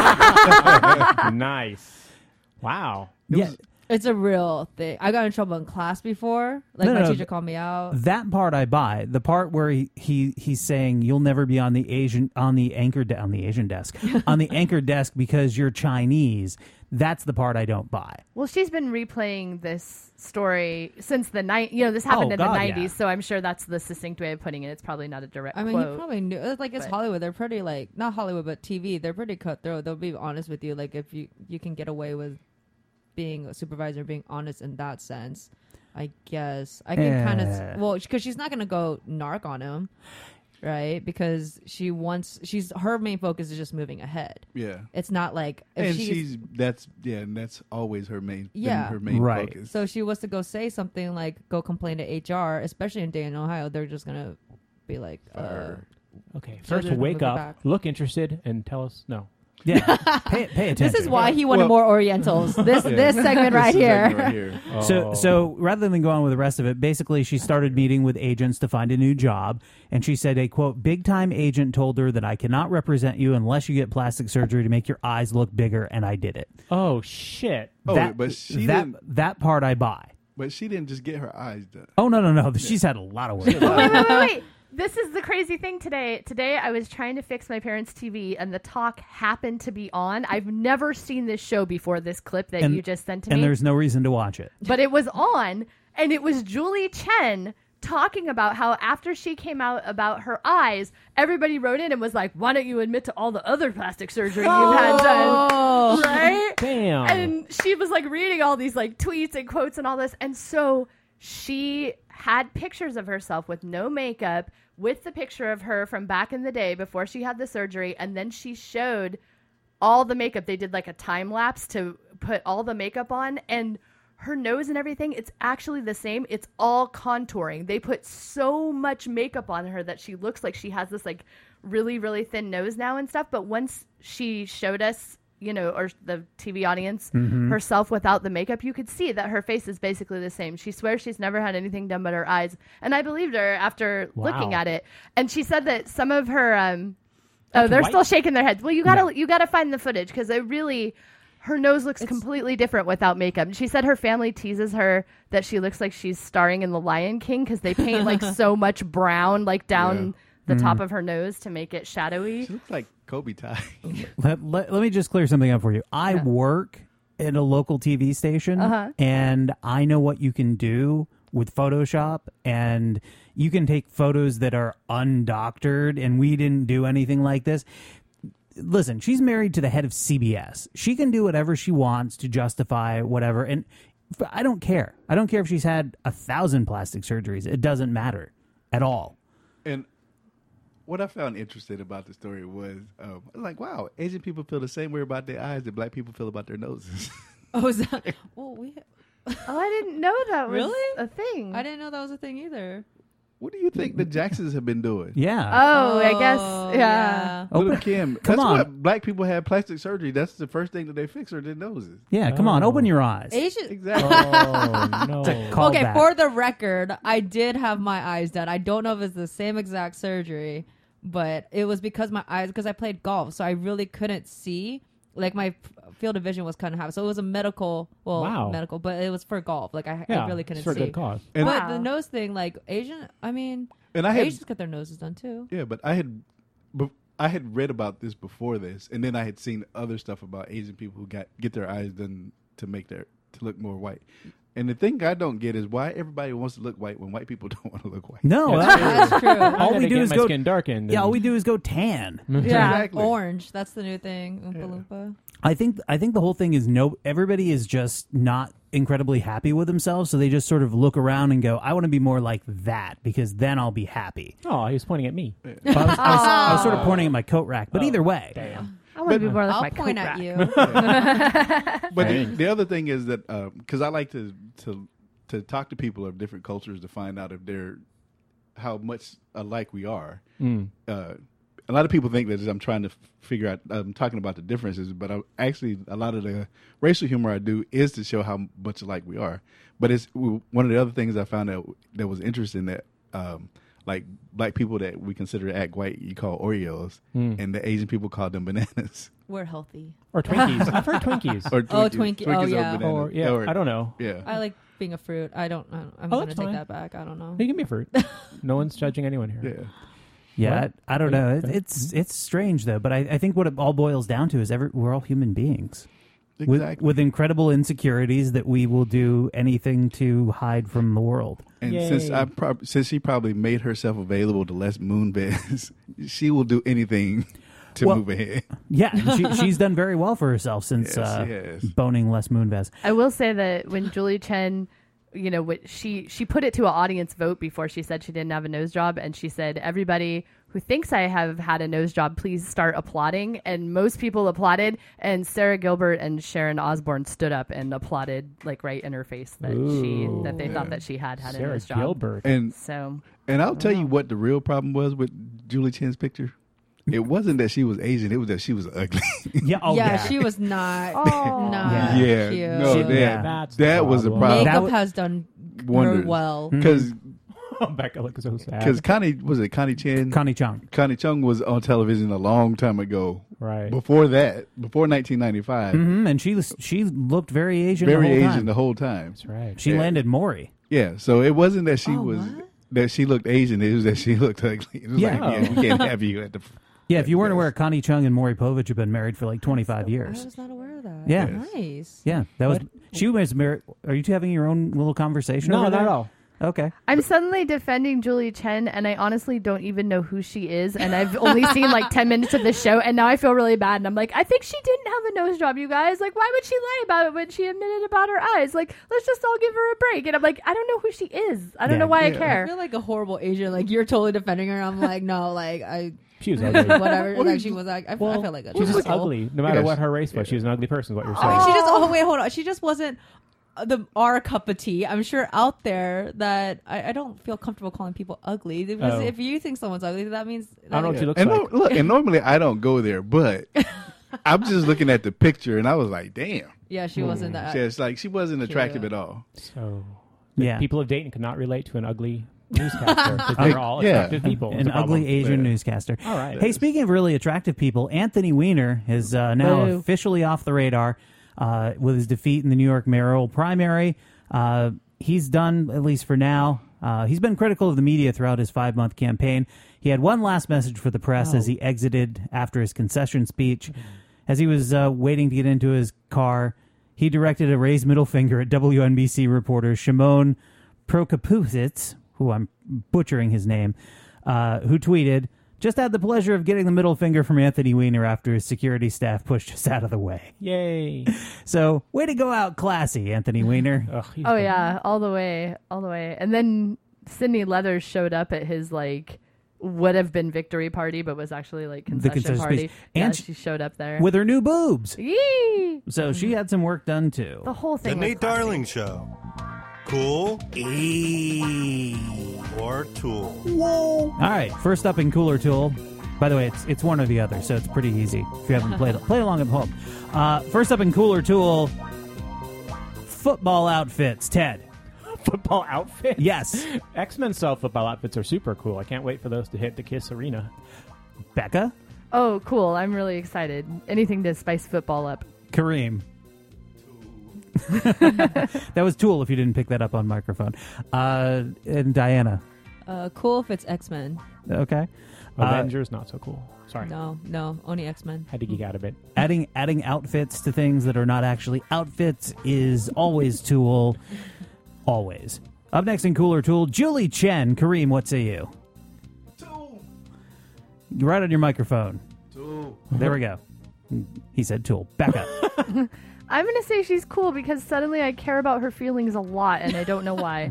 fuck. Nice. Wow. Yeah, It's a real thing. I got in trouble in class before. Like No, my no, teacher th- called me out. that part I buy. The part where he, he he's saying you'll never be on the Asian on the anchor de- on the Asian desk on the anchor desk because you're Chinese. That's the part I don't buy. Well, she's been replaying this story since the night. You know, this happened Oh, in God, the yeah. nineties, so I'm sure that's the succinct way of putting it. It's probably not a direct I mean, quote. he probably knew. It's like it's But- Hollywood. They're pretty like not Hollywood, but T V. They're pretty cutthroat. They'll be honest with you. Like if you you can get away with being a supervisor, being honest in that sense. I guess I can kind Eh. of well because she's not gonna go narc on him, right? Because she wants she's her main focus is just moving ahead. Yeah. It's not like if And she's, she's that's yeah, and that's always her main been Yeah. her main Right. focus. so she was to go say something like go complain to H R, especially in Dayton, Ohio. They're just gonna be like, uh, Fire. Okay. So First, they're gonna wake move it up, back. look interested, and tell us no. Yeah, pay, pay attention. this is why he wanted Well- more Orientals. This Yeah. this segment right This here. segment right here. So, Oh. so rather than go on with the rest of it, basically she started meeting with agents to find a new job, and she said a quote big time agent told her that I cannot represent you unless you get plastic surgery to make your eyes look bigger, and I did it. Oh, shit. Oh, that, but she that didn't. that part I buy. But she didn't just get her eyes done. Oh no no no! She's had a lot of work. wait, wait, wait, wait. This is the crazy thing today. Today I was trying to fix my parents' T V and the talk happened to be on. I've never seen this show before, this clip that And- you just sent to and me. there's no reason to watch it. But it was on, and it was Julie Chen talking about how after she came out about her eyes, everybody wrote in and was like, why don't you admit to all the other plastic surgery you've had done? Right? Damn. And she was like reading all these like tweets and quotes and all this. And so she had pictures of herself with no makeup, with the picture of her from back in the day before she had the surgery. And then she showed all the makeup. They did like a time lapse to put all the makeup on, and her nose and everything, it's actually the same. It's all contouring. They put so much makeup on her that she looks like she has this like really, really thin nose now and stuff. But once she showed us, you know, or the T V audience, Mhm. herself without the makeup, you could see that her face is basically the same. She swears she's never had anything done but her eyes. And I believed her after Wow. looking at it. And she said that some of her, um, oh, That's they're white? still shaking their heads. Well, you gotta, No. you gotta find the footage because it really, her nose looks completely different without makeup. She said her family teases her that she looks like she's starring in The Lion King because they paint like so much brown like down the Mm. top of her nose to make it shadowy. She looks like Kobe Ty. Let, let, let me just clear something up for you. I Yeah. work at a local T V station, Uh-huh. and I know what you can do with Photoshop, and you can take photos that are undoctored, and we didn't do anything like this. Listen, she's married to the head of C B S. She can do whatever she wants to justify whatever, and f- I don't care. I don't care if she's had a thousand plastic surgeries. It doesn't matter at all. And what I found interesting about the story was, um, like, wow, Asian people feel the same way about their eyes that black people feel about their noses. Oh, is that? Well, we. Oh, I didn't know that was Really? a thing. I didn't know that was a thing either. What do you think the Jacksons have been doing? Yeah. Oh, I guess, Oh, yeah. Little Open- Kim. Come That's on. what black people had plastic surgery. That's the first thing that they fix are their noses. Yeah, come on, open your eyes. Asian. Exactly. Oh, no. It's a callback. Okay, for the record, I did have my eyes done. I don't know if it's the same exact surgery, but it was because my eyes, because I played golf, so I really couldn't see. Like my p- field of vision was kind of half, so it was a medical, well, Wow. medical, but it was for golf. Like I, Yeah, I really couldn't it's for a see. good cause. And- but Wow. the nose thing, like Asian, I mean, And I had Asians get their noses done too. yeah, but I had, but I had read about this before this, and then I had seen other stuff about Asian people who got get their eyes done to make their to look more white. And the thing I don't get is why everybody wants to look white when white people don't want to look white. No, That's that's, That's true. all I we gotta do get is my go. skin darkened. Yeah, all and- we do is go tan. Yeah. Exactly. Orange, that's the new thing. Oompa Loompa. I think I think the whole thing is no. Everybody is just not incredibly happy with themselves, so they just sort of look around and go, "I want to be more like that because then I'll be happy." Oh, he was pointing at me. But I, was, I, was, I was sort of pointing at my coat rack, but either way, Damn. I want to be more like I'll my point coat at rack. you. But the, the other thing is that because I like to to to talk to people of different cultures to find out if they're how much alike we are. Mm. Uh, a lot of people think that I'm trying to f- figure out. I'm talking about the differences, but I, actually, a lot of the racial humor I do is to show how much alike we are. But it's one of the other things I found that that was interesting that. Um, like black people that we consider to act white, you call Oreos, Mm. and the Asian people call them bananas. We're healthy. Or Twinkies. I've heard Twinkies. Or Oh, Twinkies. Twinkie- Twinkies oh, are yeah. bananas. Or, yeah, Or- I don't know. Yeah. I like being a fruit. I don't. I don't I'm Oh, gonna that's take fine. that back. I don't know. You can be a fruit. No one's judging anyone here. Yeah. yeah, What? I, I don't know. It, Okay. it's it's strange though, but I, I think what it all boils down to is every, we're all human beings with, Exactly. with incredible insecurities that we will do anything to hide from the world. And Yay. since I prob- since she probably made herself available to Les Moonves, she will do anything to Well, move ahead. Yeah, and she, she's done very well for herself since Yes, uh, she has. boning Les Moonves. I will say that when Julie Chen, you know, what she she put it to an audience vote before she said she didn't have a nose job, and she said, everybody who thinks I have had a nose job, please start applauding. And most people applauded, and Sarah Gilbert and Sharon Osbourne stood up and applauded, like right in her face, that she Ooh. that they Yeah. thought that she had had a Sarah nose job. Gilbert. And So and I'll tell you what the real problem was with Julie Chen's picture. It wasn't that she was Asian; it was that she was ugly. Yeah, oh, yeah, yeah. she was not. Oh. not Yeah. yeah, cute. no, She- that, yeah. That's the that was the problem. problem. Makeup That has done her Wonders. well. Because Becca looks so sad. because Connie was it Connie Chen? Connie Chung. Connie Chung was on television a long time ago. Right. Before that, before nineteen ninety-five, hmm and she was she looked very Asian. very the whole Asian time. the whole time. That's right. She Yeah. landed Maury. Yeah, so it wasn't that she Oh, was what? that she looked Asian; it was that she looked ugly. It was Yeah. like, yeah, we can't have you at the. Yeah, if you weren't Yes. aware, Connie Chung and Maury Povich have been married for like twenty-five I years. was not aware of that. Yeah. Nice. Yeah, that was she was married. Are you two having your own little conversation? No, over not there? at all. Okay. I'm suddenly defending Julie Chen, and I honestly don't even know who she is. And I've only seen like ten minutes of the show, and now I feel really bad. And I'm like, I think she didn't have a nose job, you guys. Like, why would she lie about it when she admitted about her eyes? Like, let's just all give her a break. And I'm like, I don't know who she is. I don't Yeah. know why I Yeah. I care. feel like a horrible Asian. Like you're totally defending her. I'm like, no, like I, She was ugly. whatever. What like is- she was like, I, Well, I feel like a She's just asshole. ugly, no matter Yes. what her race was. She was an ugly person, is what you're I saying. mean, she just. Oh wait, hold on. She just wasn't uh, the our cup of tea. I'm sure out there that I, I don't feel comfortable calling people ugly because Oh. if you think someone's ugly, that means I don't know what she looks And like. no, look, and normally I don't go there, but I'm just looking at the picture, and I was like, damn. yeah, she wasn't that. She was like she wasn't attractive Cute. at all. So, the Yeah. people of Dayton cannot relate to an ugly newscaster because they're all Yeah. attractive people. It's An a problem. ugly Asian Yeah. newscaster. All right. Hey, speaking of really attractive people, Anthony Weiner is uh, now Boo. officially off the radar uh, with his defeat in the New York mayoral primary. Uh, he's done, at least for now. Uh, he's been critical of the media throughout his five-month campaign. He had one last message for the press as he exited after his concession speech. As he was uh, waiting to get into his car, he directed a raised middle finger at W N B C reporter Shimon Prokopusits, who I'm butchering his name, uh, who tweeted, "Just had the pleasure of getting the middle finger from Anthony Weiner after his security staff pushed us out of the way." Yay. So, way to go out classy, Anthony Weiner. Ugh, he's Oh the- yeah, all the way, all the way. And then Sydney Leathers showed up at his like would have been victory party, but was actually like concession, concession party. speech. Yeah, And she showed up there With her new boobs. Yee! So, she had some work done, too. The whole The thing. was Nate classy. Darling Show. Cool. Eee. or Tool? Whoa! All right, first up in Cooler Tool. By the way, it's it's one or the other, so it's pretty easy if you haven't played play along at home. Uh, first up in Cooler Tool, football outfits. Ted. Football outfits? Yes. X-Men style football outfits are super cool. I can't wait for those to hit the Kiss Arena. Becca? Oh, cool. I'm really excited. Anything to spice football up. Kareem. That was Tool if you didn't pick that up on microphone. Uh, and Diana. Uh, cool if it's X-Men. Okay. Avengers, uh, not so cool. Sorry. No, no, only X-Men. Had to geek out a bit. Adding adding outfits to things that are not actually outfits is always Tool. Always. Up next in Cooler Tool, Julie Chen. Kareem, what say you? Tool. You're right on your microphone. Tool. There we go. He said Tool. Becca. I'm going to say she's cool because suddenly I care about her feelings a lot and I don't know why.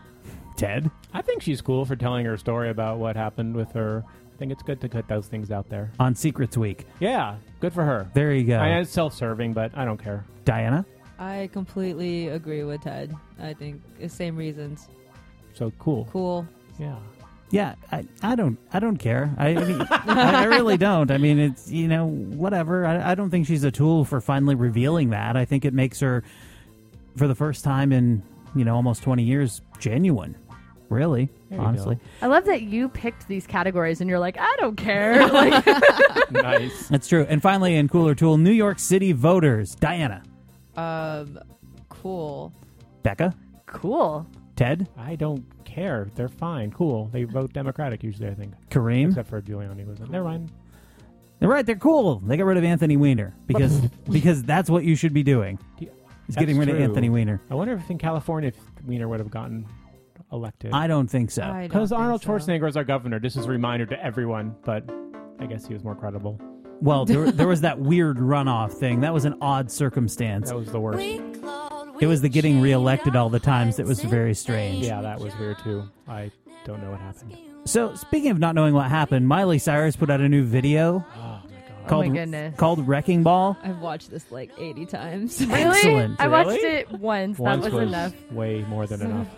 Ted? I think she's cool for telling her story about what happened with her. I think it's good to put those things out there. On Secrets Week. Yeah, good for her. There you go. I mean, it's self-serving, but I don't care. Diana? I completely agree with Ted. I think the same reasons. So cool. Cool. Yeah. Yeah, I, I don't I don't care. I, I mean, I, I really don't. I mean, it's, you know, whatever. I, I don't think she's a tool for finally revealing that. I think it makes her, for the first time in, you know, almost twenty years, genuine. Really, honestly. I love that you picked these categories and you're like, I don't care. Like, nice. That's true. And finally, in Cooler Tool, New York City voters. Diana. Um, cool. Becca. Cool. Ted. I don't care. They're fine. Cool. They vote Democratic usually, I think. Kareem. Except for Giuliani wasn't. Never mind. They're right. They're cool. They got rid of Anthony Weiner because because that's what you should be doing. Is That's getting rid true. of Anthony Weiner. I wonder if in California if Weiner would have gotten elected. I don't think so. I don't Because think Arnold so. Schwarzenegger is our governor. This is a reminder to everyone, but I guess he was more credible. Well, there, there was that weird runoff thing. That was an odd circumstance. That was the worst. It was the getting reelected all the times that was very strange. Yeah, that was weird too. I don't know what happened. So, speaking of not knowing what happened, Miley Cyrus put out a new video Oh my god. called, my goodness. called Wrecking Ball. I've watched this like eighty times. Really? Excellent. I watched Really? it once. Once that was, was enough. way more than enough.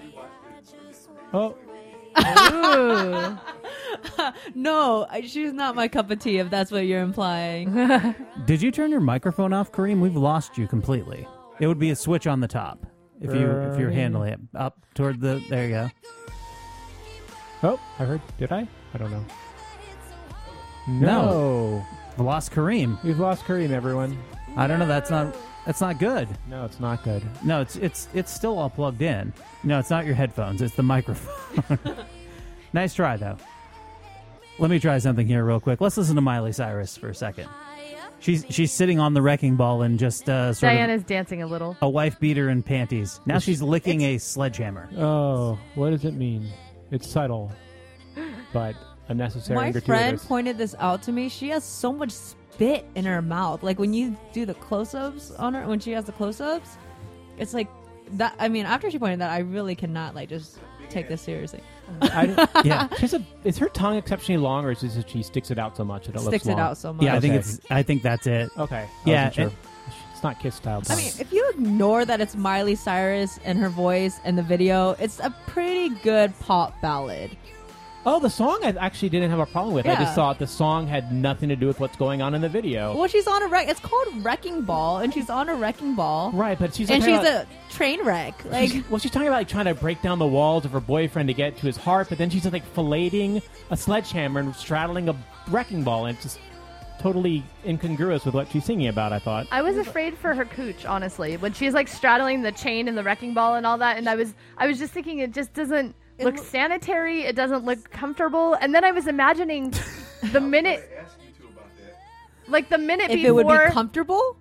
Oh, Ooh. No, I, she's not my cup of tea, if that's what you're implying. Did you turn your microphone off, Kareem? We've lost you completely. It would be a switch on the top if you if you're Kareem. handling it up toward the. There you go. oh, I heard. Did I? I don't know. No. We lost Kareem. We've lost Kareem, everyone. I don't know. That's not. That's not good. No, it's not good. No, it's it's it's still all plugged in. No, it's not your headphones. It's the microphone. Nice try, though. Let me try something here real quick. Let's listen to Miley Cyrus for a second. She's she's sitting on the wrecking ball and just uh, sort Diana's dancing a little. of a wife beater in panties. Now she's licking a sledgehammer. Oh, what does it mean? It's subtle, but unnecessary My and friend gratuitous. pointed this out to me. She has so much spit in her mouth. Like when you do the close-ups on her, when she has the close-ups, it's like that. I mean, after she pointed that, I really cannot like just take this seriously. I, Yeah. she's a, is her tongue exceptionally long, or is it just she sticks it out so much that it Sticks looks long? it out so much. Yeah, I think Okay. it's. I think that's it. Okay. I Yeah, wasn't sure. it- It's not Kiss style. I tongue. mean, if you ignore that it's Miley Cyrus and her voice and the video, it's a pretty good pop ballad. oh, the song I actually didn't have a problem with. I Yeah. just thought the song had nothing to do with what's going on in the video. Well, she's on a wreck. It's called Wrecking Ball, and she's on a wrecking ball. Right, but she's like and she's talking about- a train wreck. Like, She's- well, she's talking about like trying to break down the walls of her boyfriend to get to his heart, but then she's like filleting a sledgehammer and straddling a wrecking ball, and it's just totally incongruous with what she's singing about. I thought. I was afraid for her cooch, honestly, when she's like straddling the chain and the wrecking ball and all that. And I was, I was just thinking, it just doesn't It look lo- sanitary. It doesn't look comfortable. And then I was imagining the minute, like the minute if before. it would be comfortable.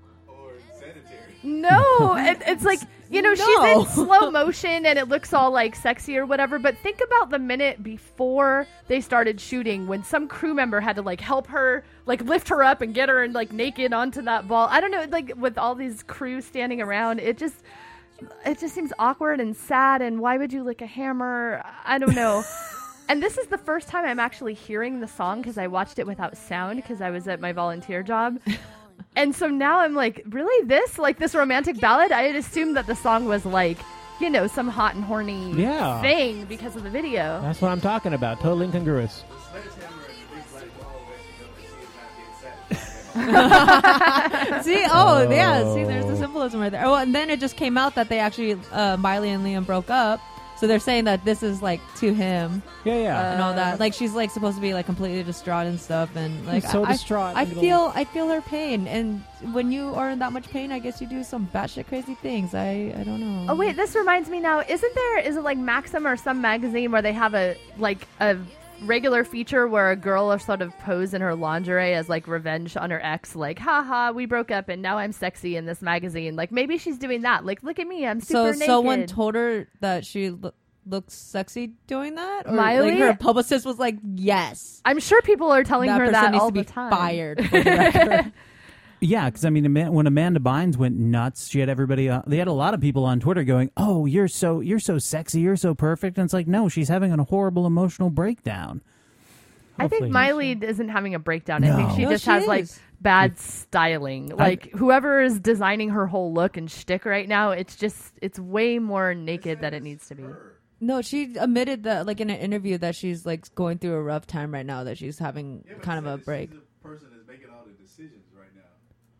No, it, it's like, you know, No. she's in slow motion and it looks all like sexy or whatever. But think about the minute before they started shooting when some crew member had to like help her, like lift her up and get her and like naked onto that ball. I don't know, like with all these crews standing around, it just, it just seems awkward and sad. And why would you lick a hammer? I don't know. And this is the first time I'm actually hearing the song because I watched it without sound because I was at my volunteer job. And so now I'm like, really this? Like this romantic ballad? I had assumed that the song was like you know, some hot and horny Yeah. thing because of the video. That's what I'm talking about. Totally incongruous. See, oh, yeah, see, there's the symbolism right there. Oh, and then it just came out that they actually, uh, Miley and Liam broke up. So they're saying that this is like to him, yeah, yeah, and all that. Like she's like supposed to be like completely distraught and stuff, and like so I, distraught. I, I feel, I feel her pain, and when you are in that much pain, I guess you do some batshit crazy things. I, I don't know. Oh wait, this reminds me now. Isn't there? Is it like Maxim or some magazine where they have a like a regular feature where a girl will sort of pose in her lingerie as like revenge on her ex, like haha, we broke up and now I'm sexy in this magazine. Like maybe she's doing that. Like look at me, I'm super so naked. Someone told her that she lo- looks sexy doing that, or Miley? like her publicist was like, yes. I'm sure people are telling That her person that needs all to be the time. fired. For the record. Yeah, because I mean, Ama- when Amanda Bynes went nuts, she had everybody. Uh, they had a lot of people on Twitter going, "Oh, you're so you're so sexy, you're so perfect," and it's like, no, she's having a horrible emotional breakdown. I think Hopefully. Miley isn't having a breakdown. I think No. she No, just she has is. like bad styling. Like whoever is designing her whole look and shtick right now, it's just it's way more naked than it needs to be. No, she admitted that, like in an interview, that she's like going through a rough time right now. That she's having kind of a break. Person is making all the decisions right now.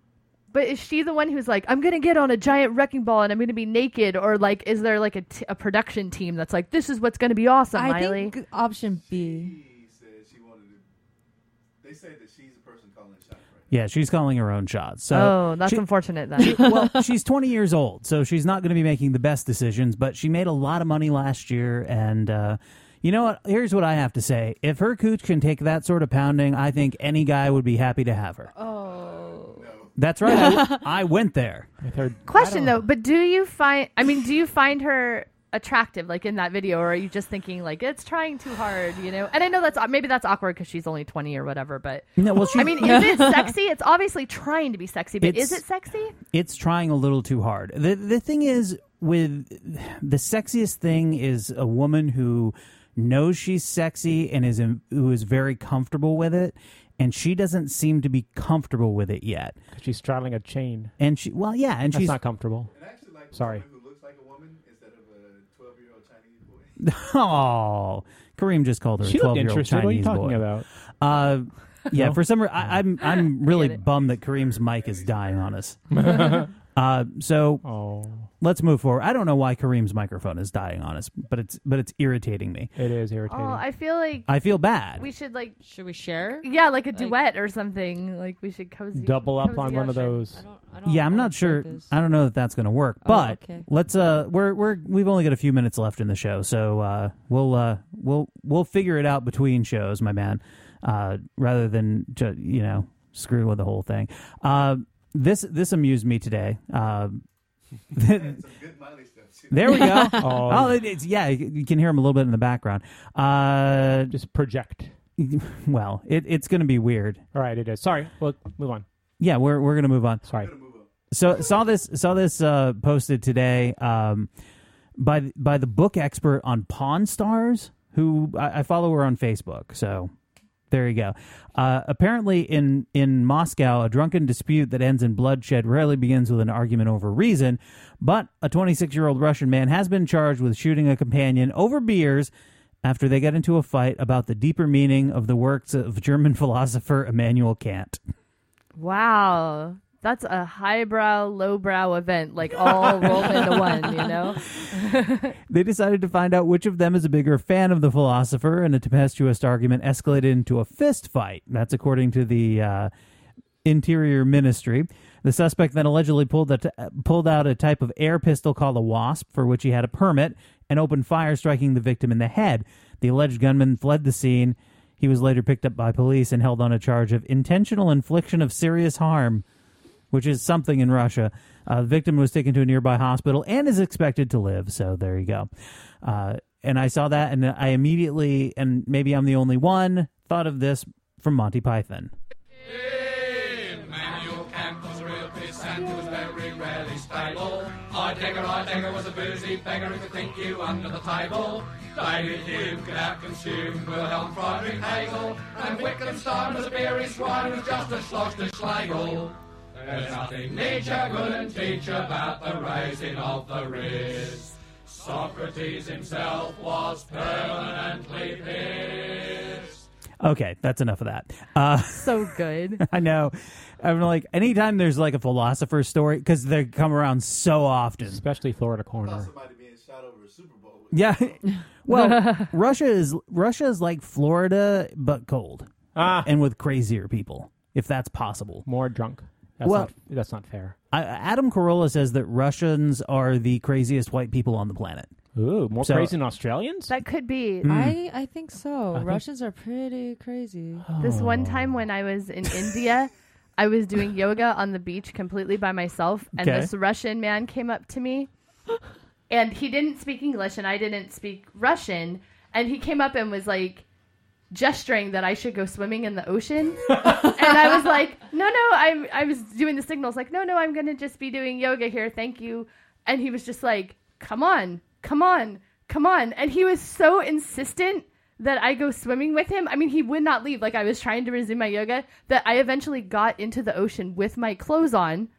But is she the one who's like, I'm going to get on a giant wrecking ball and I'm going to be naked? Or like, is there like a, t- a production team that's like, this is what's going to be awesome, I Miley? think option B. She said she wanted to. They say that she's the person calling the shots right Yeah, she's calling her own shots. So oh, that's she- unfortunate then. she- well, she's twenty years old, so she's not going to be making the best decisions, but she made a lot of money last year, and uh, you know what? Here's what I have to say. If her cooch can take that sort of pounding, I think any guy would be happy to have her. Oh. That's right. I, I went there. Question though, but do you find, I mean, do you find her attractive like in that video, or are you just thinking like it's trying too hard, you know? And I know that's maybe that's awkward because she's only twenty or whatever, but No, well, she- I mean, is it sexy? It's obviously trying to be sexy, but It's- is it sexy? It's trying a little too hard. The the thing is, with the sexiest thing is a woman who knows she's sexy and is in, who is very comfortable with it, and she doesn't seem to be comfortable with it yet. She's straddling a chain. And she, well, yeah, and That's she's not comfortable. Sorry. Oh, Kareem just called her She a looked twelve-year-old interested. What are you Chinese talking boy. about? Uh, yeah, No? for some reason, I'm I'm really bummed that Kareem's mic is dying on us. uh, so Oh. let's move forward. I don't know why Kareem's microphone is dying on us, but it's but it's irritating me. It is irritating. Oh, I feel like I feel bad. we should like Should we share? yeah, like a duet or something. Like we should cozy Double up cozy on one of up. those. Yeah, I'm not sure. I don't know that that's going to work. But okay. let's uh, we're we're we've only got a few minutes left in the show, so uh, we'll uh, we'll we'll figure it out between shows, my man. Uh, rather than ju- you know screw with the whole thing. Uh, this this amused me today. Uh, there we go. Oh. oh, it, it's yeah. You can hear him a little bit in the background. Uh, Just project. well, it, it's going to be weird. All right, it is. Sorry. Well, move on. Yeah, we're we're gonna move on. Sorry. So saw this saw this uh, posted today um, by by the book expert on Pawn Stars, who I, I follow her on Facebook. So there you go. Uh, apparently, in in Moscow, a drunken dispute that ends in bloodshed rarely begins with an argument over reason. But a twenty-six-year-old Russian man has been charged with shooting a companion over beers after they got into a fight about the deeper meaning of the works of German philosopher Immanuel Kant. Wow. That's a highbrow, lowbrow event, like all rolled into one, you know? They decided to find out which of them is a bigger fan of the philosopher, and a tempestuous argument escalated into a fist fight. That's according to the uh, Interior Ministry. The suspect then allegedly pulled, the t- pulled out a type of air pistol called a Wasp, for which he had a permit, and opened fire, striking the victim in the head. The alleged gunman fled the scene. He was later picked up by police and held on a charge of intentional infliction of serious harm, which is something in Russia. Uh, the victim was taken to a nearby hospital and is expected to live. So there you go. Uh, and I saw that, and I immediately, and maybe I'm the only one, thought of this from Monty Python. Immanuel Kant was a real piss and he was very rarely stable. I digger, I digger was a boozy beggar who could think you under the table. David Hume could out-consume Wilhelm Friedrich Hegel, and Wittgenstein was a beery swine who was just a schloss Schlegel. There's nothing Nietzsche couldn't teach about the raising of the wrist. Socrates himself was permanently pissed. Okay, that's enough of that. Uh, so good. I know. I'm like, anytime there's like a philosopher story, because they come around so often. Especially Florida Corner. Somebody being shot over a Super Bowl. Yeah. Well, Russia is Russia is like Florida, but cold. Ah. And with crazier people, if that's possible. More drunk. That's well, not, that's not fair. I, Adam Carolla says that Russians are the craziest white people on the planet. Ooh, more So- crazy than Australians? That could be. Mm. I, I think so. think- Russians are pretty crazy. This one Oh. time when I was in India, I was doing yoga on the beach completely by myself, and Okay. this Russian man came up to me, and he didn't speak English, and I didn't speak Russian, and he came up and was like gesturing that I should go swimming in the ocean, and I was like, no, no, I'm, I was doing the signals like, no, no, I'm gonna just be doing yoga here, thank you, and he was just like, come on, come on, come on, and he was so insistent that I go swimming with him. I mean, he would not leave. Like, I was trying to resume my yoga, that I eventually got into the ocean with my clothes on,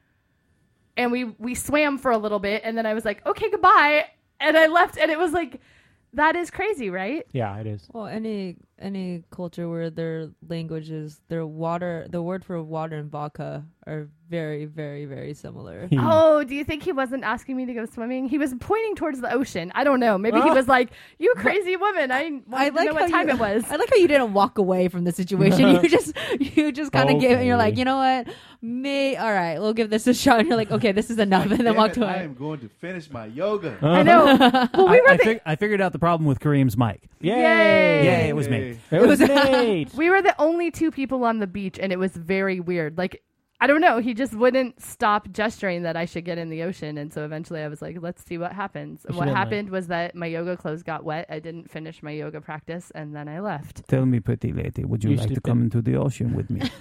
and we, we swam for a little bit, and then I was like, okay, goodbye, and I left, and it was like, that is crazy, right? Yeah, it is. Well, any any culture where their language is their water, the word for water and vodka are very, very, very similar. Oh, do you think he wasn't asking me to go swimming? He was pointing towards the ocean. I don't know. Maybe he was like, you crazy woman. I wanted I to like know how what time you, it was. I like how you didn't walk away from the situation. You just you just kind of Okay. gave it. And you're like, you know what? Me. All right, we'll give this a shot. And you're like, okay, this is enough, and then Damn walked it, away. I am going to finish my yoga. I know. Well, we I, were I, the, fig- I figured out the problem with Kareem's mic. Yay! Yay! Yay, it was me. It was Nate. we were the only two people on the beach, and it was very weird. Like, I don't know. He just wouldn't stop gesturing that I should get in the ocean. And so eventually I was like, let's see what happens. And You what should have, happened was that my yoga clothes got wet. I didn't finish my yoga practice, and then I left. Tell me, pretty lady, would you, You like to should come into the ocean with me?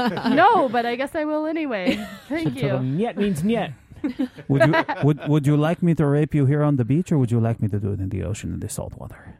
No, but I guess I will anyway. Thank So you. Niet means niet. Would you would would you like me to rape you here on the beach, or would you like me to do it in the ocean in the salt water?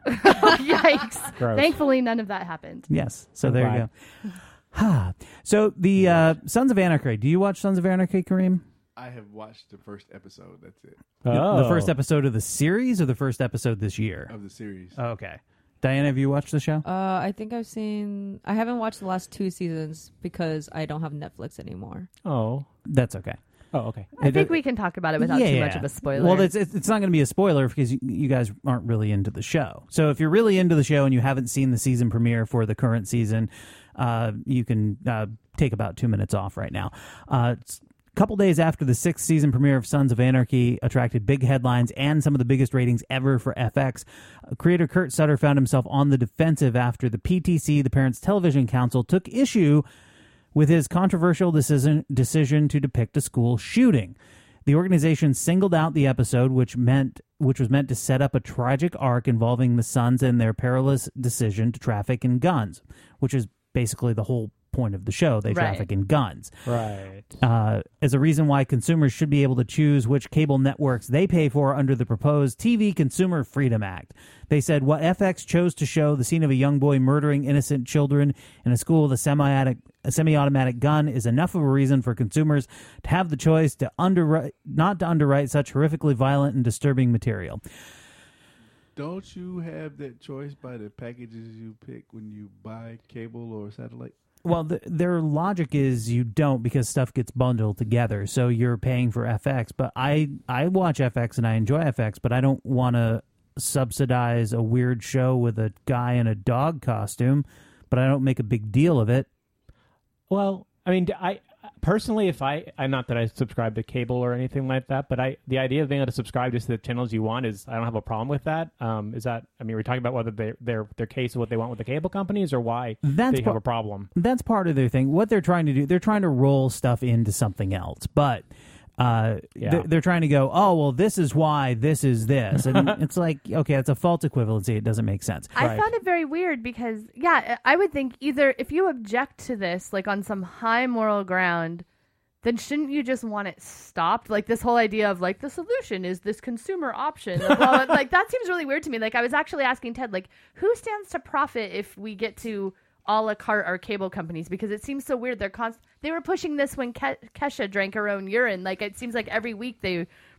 Yikes. Gross. Thankfully, none of that happened. Yes. So there Right. you go. Ha. So the uh, Sons of Anarchy. Do you watch Sons of Anarchy, Kareem? I have watched the first episode. That's it. Oh. The first episode of the series, or the first episode this year? Of the series. Okay. Diana, have you watched the show? Uh, I think I've seen. I haven't watched the last two seasons because I don't have Netflix anymore. Oh. That's okay. Oh, okay. I It- think we can talk about it without too much of a spoiler. Well, it's it's it's not going to be a spoiler because you, you guys aren't really into the show. So if you're really into the show and you haven't seen the season premiere for the current season, uh, you can uh, take about two minutes off right now. Uh, it's a couple days after the sixth season premiere of Sons of Anarchy attracted big headlines and some of the biggest ratings ever for F X, uh, creator Kurt Sutter found himself on the defensive after the P T C, the Parents Television Council, took issue with his controversial decision decision to depict a school shooting. The organization singled out the episode, which meant which was meant to set up a tragic arc involving the sons and their perilous decision to traffic in guns, which is basically the whole point of the show. They Right. traffic in guns. Right. Uh, as a reason why consumers should be able to choose which cable networks they pay for under the proposed T V Consumer Freedom Act. They said what F X chose to show, the scene of a young boy murdering innocent children in a school with a semi-automatic, a semi-automatic gun, is enough of a reason for consumers to have the choice to underwrite, not to underwrite such horrifically violent and disturbing material. Don't you have that choice by the packages you pick when you buy cable or satellite? Well, the, their logic is you don't, because stuff gets bundled together. So you're paying for F X. But I, I watch F X and I enjoy F X, but I don't want to subsidize a weird show with a guy in a dog costume, but I don't make a big deal of it. Well, I mean, I personally, if I, I'm not that I subscribe to cable or anything like that, but I, the idea of being able to subscribe just to the channels you want is, I don't have a problem with that. Um, is that, I mean, we're talking about whether they, their their case of what they want with the cable companies or why That's they par- have a problem. That's part of their thing. What they're trying to do, they're trying to roll stuff into something else. But uh, Yeah. they're, they're trying to go, oh, well, this is why this is this. And it's like, okay, it's a false equivalency. It doesn't make sense. I found it very weird because, yeah, I would think either if you object to this, like on some high moral ground, then shouldn't you just want it stopped? Like this whole idea of like the solution is this consumer option. Blah, blah, blah. Like that seems really weird to me. Like I was actually asking Ted, like who stands to profit if we get to a la carte our cable companies? Because it seems so weird. They're const- They were pushing this when Ke- Kesha drank her own urine. Like it seems like every week they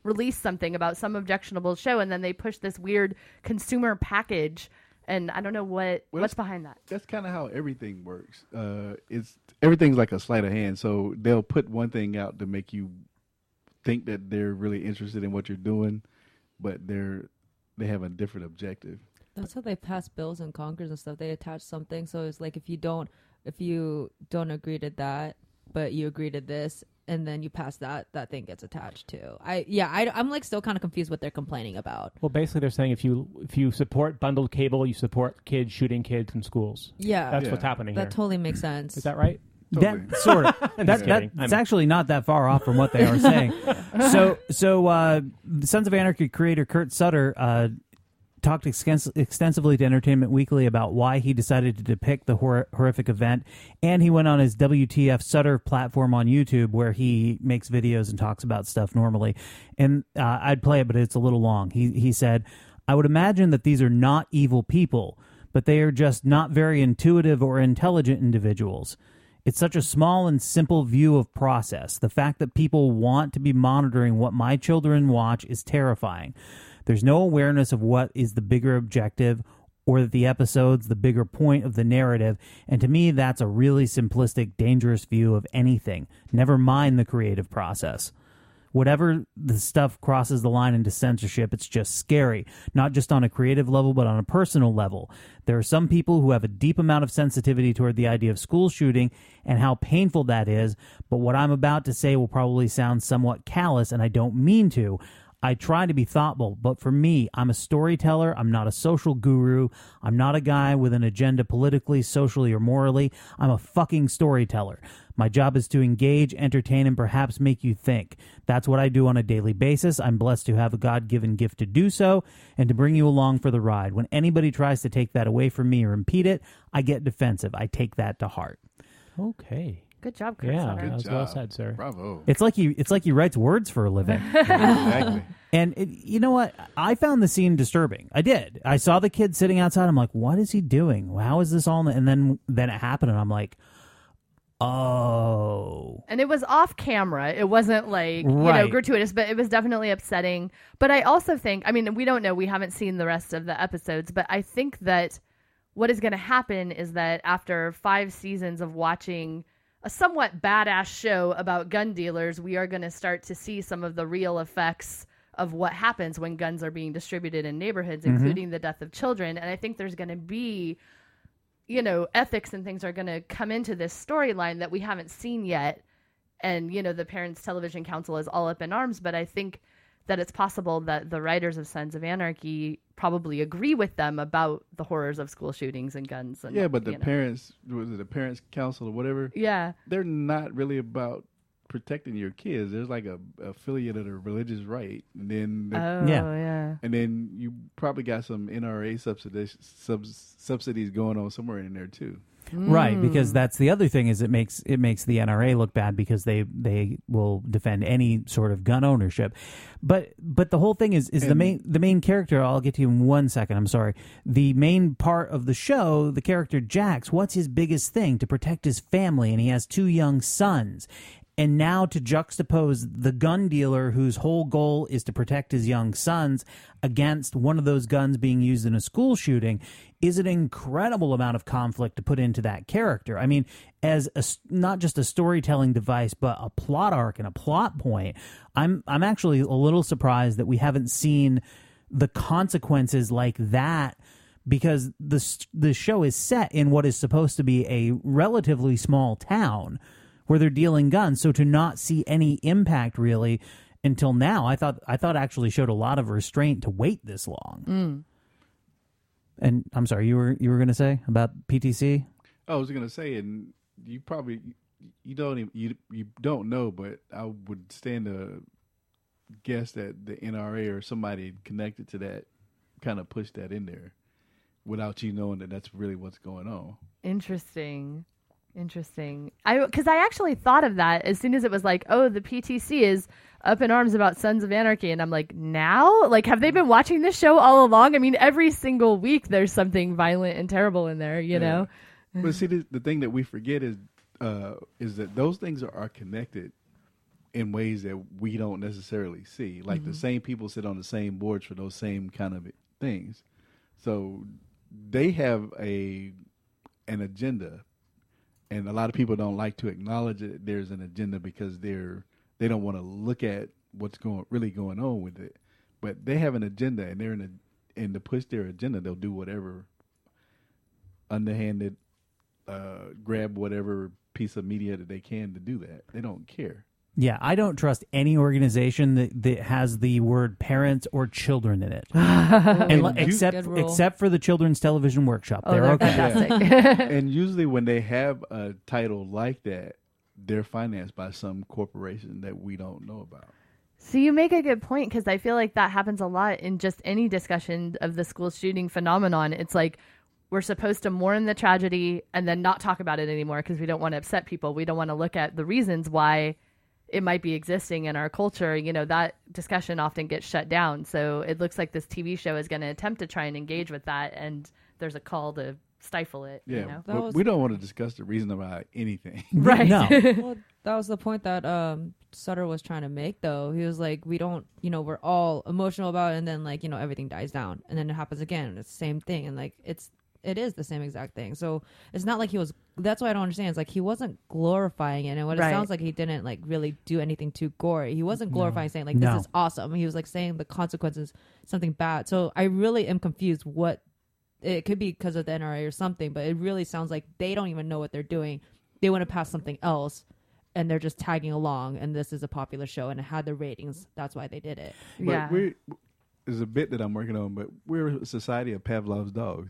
release something about some objectionable show, and then they push this weird consumer package. And I don't know what Well, what's that's- behind that. That's kind of how everything works. Uh, it's everything's like a sleight of hand. So they'll put one thing out to make you think that they're really interested in what you're doing, but they're they have a different objective. That's how they pass bills in Congress and stuff. They attach something, so it's like if you don't if you don't agree to that, but you agree to this, and then you pass that, that thing gets attached too. I yeah, I, I'm like still kind of confused what they're complaining about. Well, basically, they're saying if you if you support bundled cable, you support kids shooting kids in schools. Yeah, that's Yeah. what's happening That here. totally makes sense. Is that right? That sort of I'm that, just that kidding. it's I'm- actually not that far off from what they are saying. so so uh, Sons of Anarchy creator Kurt Sutter uh, talked extens- extensively to Entertainment Weekly about why he decided to depict the hor- horrific event, and he went on his W T F Sutter platform on YouTube where he makes videos and talks about stuff normally. And uh, I'd play it, but it's a little long. He he said, "I would imagine that these are not evil people, but they are just not very intuitive or intelligent individuals. It's such a small and simple view of process. The fact that people want to be monitoring what my children watch is terrifying. There's no awareness of what is the bigger objective or that the episode's the bigger point of the narrative, and to me that's a really simplistic, dangerous view of anything, never mind the creative process. Whatever the stuff crosses the line into censorship, it's just scary, not just on a creative level, but on a personal level. There are some people who have a deep amount of sensitivity toward the idea of school shooting and how painful that is, but what I'm about to say will probably sound somewhat callous, and I don't mean to. I try to be thoughtful, but for me, I'm a storyteller. I'm not a social guru. I'm not a guy with an agenda politically, socially, or morally. I'm a fucking storyteller. My job is to engage, entertain, and perhaps make you think. That's what I do on a daily basis. I'm blessed to have a God-given gift to do so and to bring you along for the ride. When anybody tries to take that away from me or impede it, I get defensive. I take that to heart." Okay. Good job, Kurt Yeah, Sutter. that was well said, sir. Bravo. It's like he it's like he writes words for a living. Exactly. And it, you know what? I found the scene disturbing. I did. I saw the kid sitting outside. I'm like, what is he doing? How is this all? And then then it happened, and I'm like, oh. And it was off camera. It wasn't like, you know, Right. gratuitous, but it was definitely upsetting. But I also think, I mean, we don't know. We haven't seen the rest of the episodes, but I think that what is going to happen is that after five seasons of watching a somewhat badass show about gun dealers, we are going to start to see some of the real effects of what happens when guns are being distributed in neighborhoods, Mhm. including the death of children. And I think there's going to be, you know, ethics and things are going to come into this storyline that we haven't seen yet. And, you know, the Parents Television Council is all up in arms, but I think that it's possible that the writers of Sons of Anarchy probably agree with them about the horrors of school shootings and guns. And, Yeah, but the you know. parents, was it the parents council or whatever? Yeah. They're not really about protecting your kids. There's like a affiliate of the religious right, and then the- Oh, Yeah. yeah. and then you probably got some N R A subsidies subs, subsidies going on somewhere in there too. Right, because that's the other thing is it makes it makes the N R A look bad because they they will defend any sort of gun ownership. But but the whole thing is is the And- main the main character, I'll get to you in one second, I'm sorry. The main part of the show, the character Jax, what's his biggest thing? To protect his family, and he has two young sons. And now to juxtapose the gun dealer whose whole goal is to protect his young sons against one of those guns being used in a school shooting is an incredible amount of conflict to put into that character. I mean, as a, not just a storytelling device, but a plot arc and a plot point. I'm I'm actually a little surprised that we haven't seen the consequences like that, because the the show is set in what is supposed to be a relatively small town where they're dealing guns. So to not see any impact really until now, I thought I thought actually showed a lot of restraint to wait this long. Mm. And I'm sorry, you were you were going to say about P T C? I was gonna say, and you probably you don't even, you you don't know, but I would stand to guess that the N R A or somebody connected to that kind of pushed that in there without you knowing that that's really what's going on. Interesting. Interesting. I because I actually thought of that as soon as it was like, oh, the P T C is up in arms about Sons of Anarchy, and I'm like, now? Like, have they been watching this show all along? I mean, every single week there's something violent and terrible in there, you know? But see, the, the thing that we forget is uh, is that those things are, are connected, in ways that we don't necessarily see. Like Mm-hmm. the same people sit on the same boards for those same kind of things. So they have a an agenda, and a lot of people don't like to acknowledge that there's an agenda because they're they don't want to look at what's going really going on with it. But they have an agenda, and they're in a and to push their agenda, they'll do whatever underhanded, uh, grab whatever piece of media that they can to do that. They don't care. Yeah, I don't trust any organization that, that has the word parents or children in it, and, And you- except Good rule. except for the Children's Television Workshop. Oh, they're they're okay. fantastic. And usually when they have a title like that, they're financed by some corporation that we don't know about. So you make a good point, because I feel like that happens a lot in just any discussion of the school shooting phenomenon. It's like we're supposed to mourn the tragedy and then not talk about it anymore because we don't want to upset people. We don't want to look at the reasons why it might be existing in our culture. You know, that discussion often gets shut down. So it looks like this T V show is going to attempt to try and engage with that, and there's a call to stifle it. Yeah, You know? but was- we don't want to discuss the reason about anything. Right. No. Well, that was the point that um, Sutter was trying to make, though. He was like, we don't, you know, we're all emotional about it, and then, like, you know, everything dies down, and then it happens again, and it's the same thing, and, like, it's, it is the same exact thing. So it's not like he was, that's what I don't understand. It's like he wasn't glorifying it, and what Right. it sounds like he didn't, like, really do anything too gory. He wasn't glorifying saying, like, No. this is awesome. He was, like, saying the consequences, something bad. So I really am confused what, it could be because of the N R A or something, but it really sounds like they don't even know what they're doing. They want to pass something else, and they're just tagging along, and this is a popular show, and it had the ratings. That's why they did it. But Yeah. we're, there's a bit that I'm working on, but we're a society of Pavlov's dogs.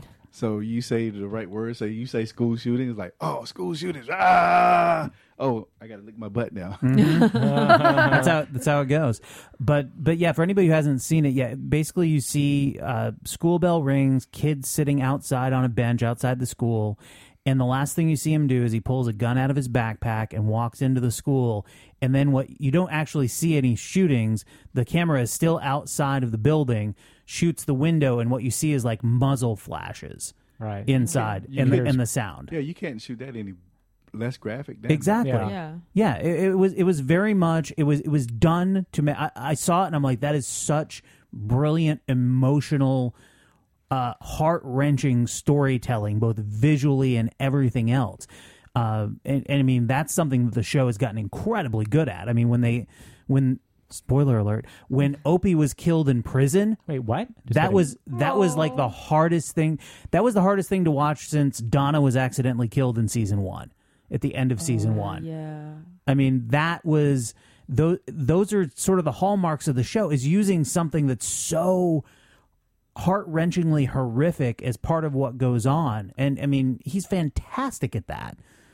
So you say the right word. So you say school shootings, like, oh, school shootings. Ah, oh, I got to lick my butt now. that's how that's how it goes. But but yeah, for anybody who hasn't seen it yet, basically you see uh, school bell rings, kids sitting outside on a bench outside the school, and the last thing you see him do is he pulls a gun out of his backpack and walks into the school. And then what you don't actually see any shootings. The camera is still outside of the building, shoots the window, and what you see is like muzzle flashes Right. inside, You and the, hear- and the sound. Yeah, you can't shoot that any less graphic. than- Exactly. Yeah. Yeah. Yeah, it, it was. It was very much. It was. It was done to me. I, I saw it and I'm like, that is such brilliant, emotional, uh, heart wrenching storytelling, both visually and everything else. Uh, and, and I mean, that's something that the show has gotten incredibly good at. I mean, when they, when spoiler alert, when Opie was killed in prison. Wait, what? Just that kidding. was that was like the hardest thing. That was the hardest thing to watch since Donna was accidentally killed in season one. At the end of season one. Yeah. I mean, that was those. Those are sort of the hallmarks of the show, is using something that's so heart wrenchingly horrific as part of what goes on. And I mean, he's fantastic at that.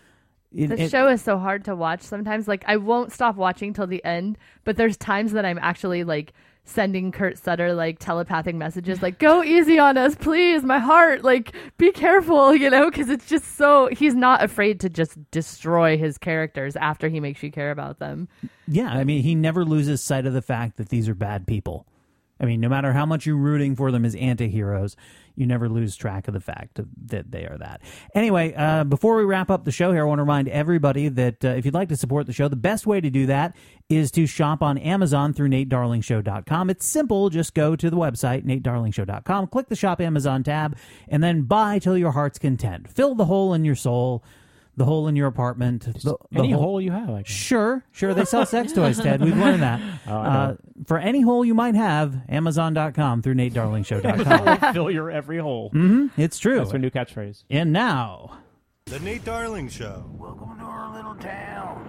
It- The it- show is so hard to watch sometimes. Like, I won't stop watching till the end, but there's times that I'm actually like sending Kurt Sutter like telepathic messages, like, go easy on us, please, my heart, like, be careful, you know, because it's just so, he's not afraid to just destroy his characters after he makes you care about them. Yeah, I mean, he never loses sight of the fact that these are bad people. I mean, no matter how much you're rooting for them as anti-heroes, you never lose track of the fact of, that they are that. Anyway, uh, before we wrap up the show here, I want to remind everybody that uh, if you'd like to support the show, the best way to do that is to shop on Amazon through Nate Darling Show dot com. It's simple. Just go to the website, Nate Darling Show dot com, click the Shop Amazon tab, and then buy till your heart's content. Fill the hole in your soul, the hole in your apartment. The, the Any hole you have, like Sure, sure. They sell sex toys, Ted. We've learned that. Oh, I uh, know. for any hole you might have, Amazon dot com through Nate Darling Show dot com. Fill your every hole. Mm-hmm, it's true. That's our new catchphrase. And now, The Nate Darling Show. Welcome to our little town.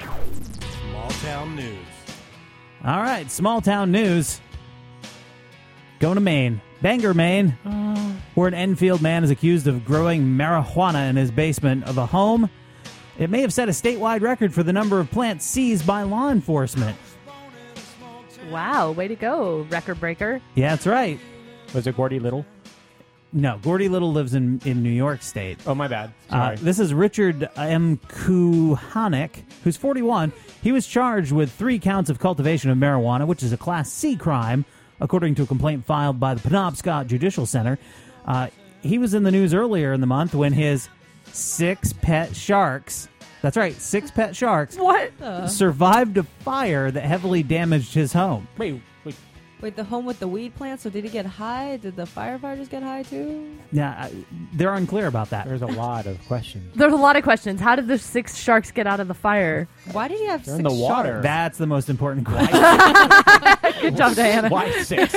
Small town news. All right, small town news. Going to Maine. Bangor, Maine, where an Enfield man is accused of growing marijuana in his basement of a home. It may have set a statewide record for the number of plants seized by law enforcement. Wow, way to go, record breaker. Yeah, that's right. Was it Gordy Little? No, Gordy Little lives in, in New York State. Oh, my bad. Uh, Sorry. this is Richard M. Kuhanek, who's forty-one. He was charged with three counts of cultivation of marijuana, which is a Class C crime, according to a complaint filed by the Penobscot Judicial Center. Uh, he was in the news earlier in the month when his six pet sharks That's right. Six pet sharks What? Uh, survived a fire that heavily damaged his home. Wait, wait. wait, the home with the weed plant. So did he get high? Did the firefighters get high too? Yeah, I- they're unclear about that. There's a lot of questions. There's a lot of questions. How did the six sharks get out of the fire? Why did he have They're six in the water. sharks? That's the most important question. Good job, Diana. Why six?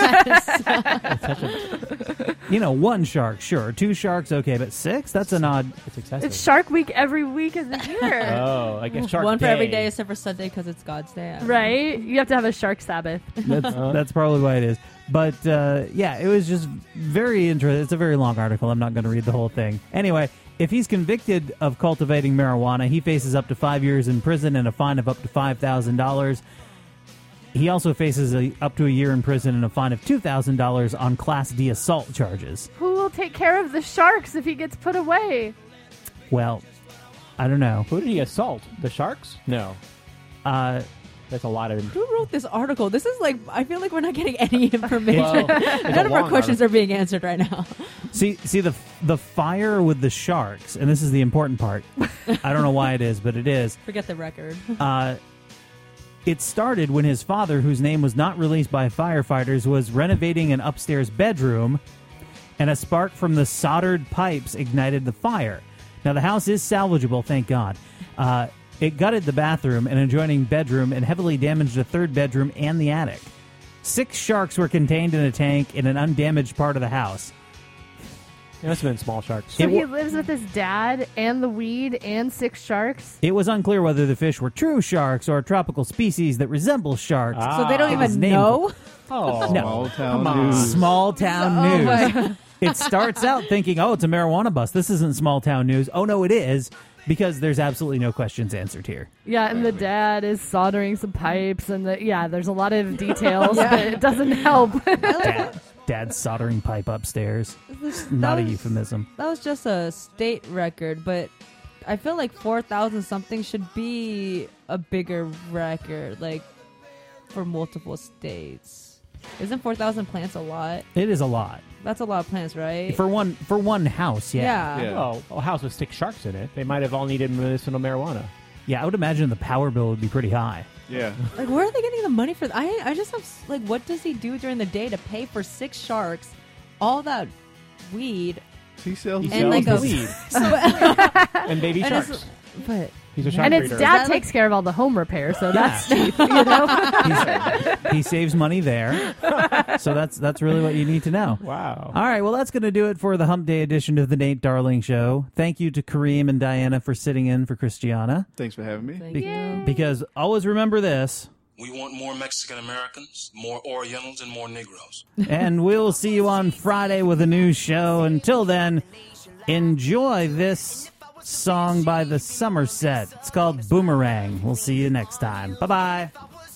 You know, one shark, sure. Two sharks, okay, but six? That's an odd. It's excessive. It's Shark Week every week of the year. Oh, I guess Shark One for Day. every day except for Sunday because it's God's day. I don't know. Right? You have to have a Shark Sabbath. That's, Uh-huh. that's probably why it is. But uh, yeah, it was just very interesting. It's a very long article. I'm not going to read the whole thing. Anyway, if he's convicted of cultivating marijuana, he faces up to five years in prison and a fine of up to five thousand dollars. He also faces a, up to a year in prison and a fine of two thousand dollars on Class D assault charges. Who will take care of the sharks if he gets put away? Well, I don't know. Who did he assault? The sharks? No. Uh, That's a lot of. Who wrote this article? This is like, I feel like we're not getting any information. Well, it's a None of our long questions article. are being answered right now. See, see the the fire with the sharks, and this is the important part. I don't know why it is, but it is. Forget the record. Uh, it started when his father, whose name was not released by firefighters, was renovating an upstairs bedroom, and a spark from the soldered pipes ignited the fire. Now, the house is salvageable, thank God. Uh, it gutted the bathroom and adjoining bedroom and heavily damaged the third bedroom and the attic. Six sharks were contained in a tank in an undamaged part of the house. It must have been small sharks. So It he wa- lives with his dad and the weed and six sharks? It was unclear whether the fish were true sharks or a tropical species that resemble sharks. Ah. So they don't It was even named- know? Oh, No. Small town Come on. news. Small town Oh, news. my- It starts out thinking, oh, it's a marijuana bust. This isn't small town news. Oh, no, it is, because there's absolutely no questions answered here. Yeah, and the dad is soldering some pipes, and the yeah, there's a lot of details, but it doesn't help. Dad, dad's soldering pipe upstairs. This- Not that a was- euphemism. That was just a state record, but I feel like four thousand something should be a bigger record, like for multiple states. Isn't four thousand plants a lot? It is a lot. That's a lot of plants, right? For one for one house, yeah. Yeah. Yeah. Oh, a house with six sharks in it. They might have all needed medicinal marijuana. Yeah, I would imagine the power bill would be pretty high. Yeah. Like, where are they getting the money for? Th- I I just have s- like, what does he do during the day to pay for six sharks, all that weed, He sells He and sells like a the weed. So- And baby and it's- sharks. But He's a shark and its breeder. dad that takes care of all the home repair, so Yeah. that's cheap, you know? He's- he saves money there. So that's that's really what you need to know. Wow. All right, well, that's going to do it for the Hump Day edition of the Nate Darling Show. Thank you to Kareem and Diana for sitting in for Christiana. Thanks for having me. thank Be- you. Because always remember this, We want more Mexican Americans, more Orientals, and more Negroes. and we'll see you on Friday with a new show. Until then, enjoy this song by the Somerset. It's called Boomerang. We'll see you next time. Bye-bye.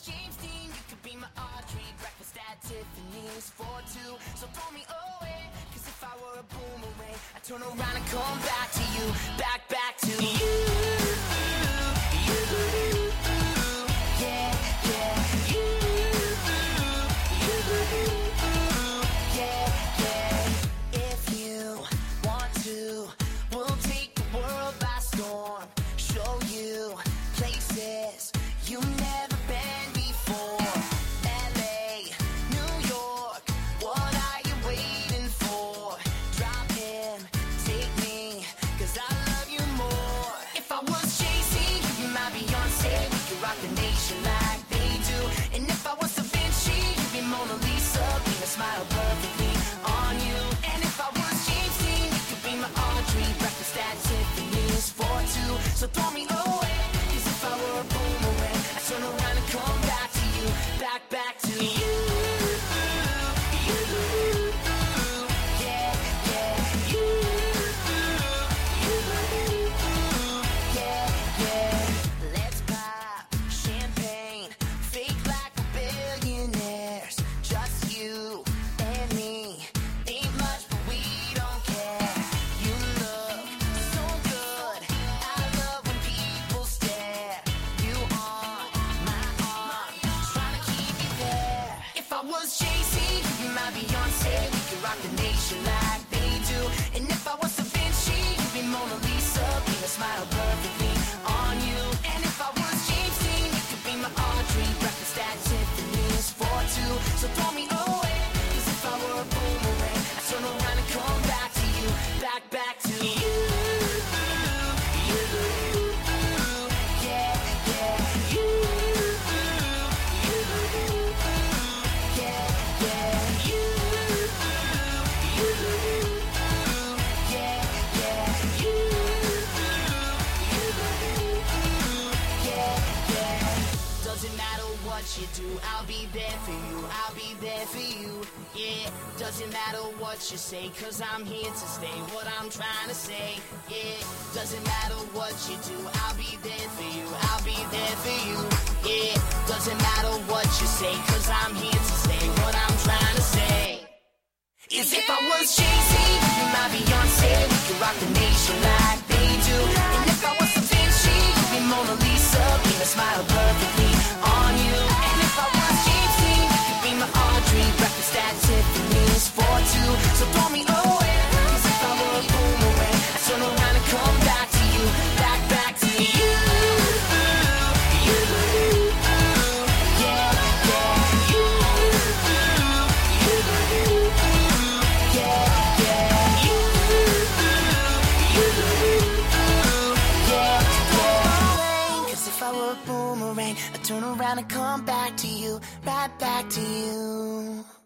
Turn around and come back to you, back, back to you. You, yeah, yeah. You, yeah, yeah. If you want to, we'll take the world by storm. Show you places you've never been before. L A, New York, what are you waiting for? Drop in, take me, 'cause I love you Doesn't matter what you say, cause I'm here to stay. What I'm trying to say, yeah. Doesn't matter what you do, I'll be there for you. I'll be there for you, yeah. Doesn't matter what you say, cause I'm here to stay. What I'm trying to say is if I was Jay-Z, you'd be my Beyonce. We could rock the nation like they do. And if I was Da Vinci, you'd be Mona Lisa. Be my smile perfectly on you. And if I was James Dean, you could be my Audrey. Breakfast at Tiffany's for two. So throw me away, cause if I were a boomerang, I'd turn around and come back to you. Back, back to you. You, yeah, yeah. You, you, yeah, yeah. You, you, yeah, yeah. Cause if I were a boomerang, I'd turn around and come back to you. Right back to you.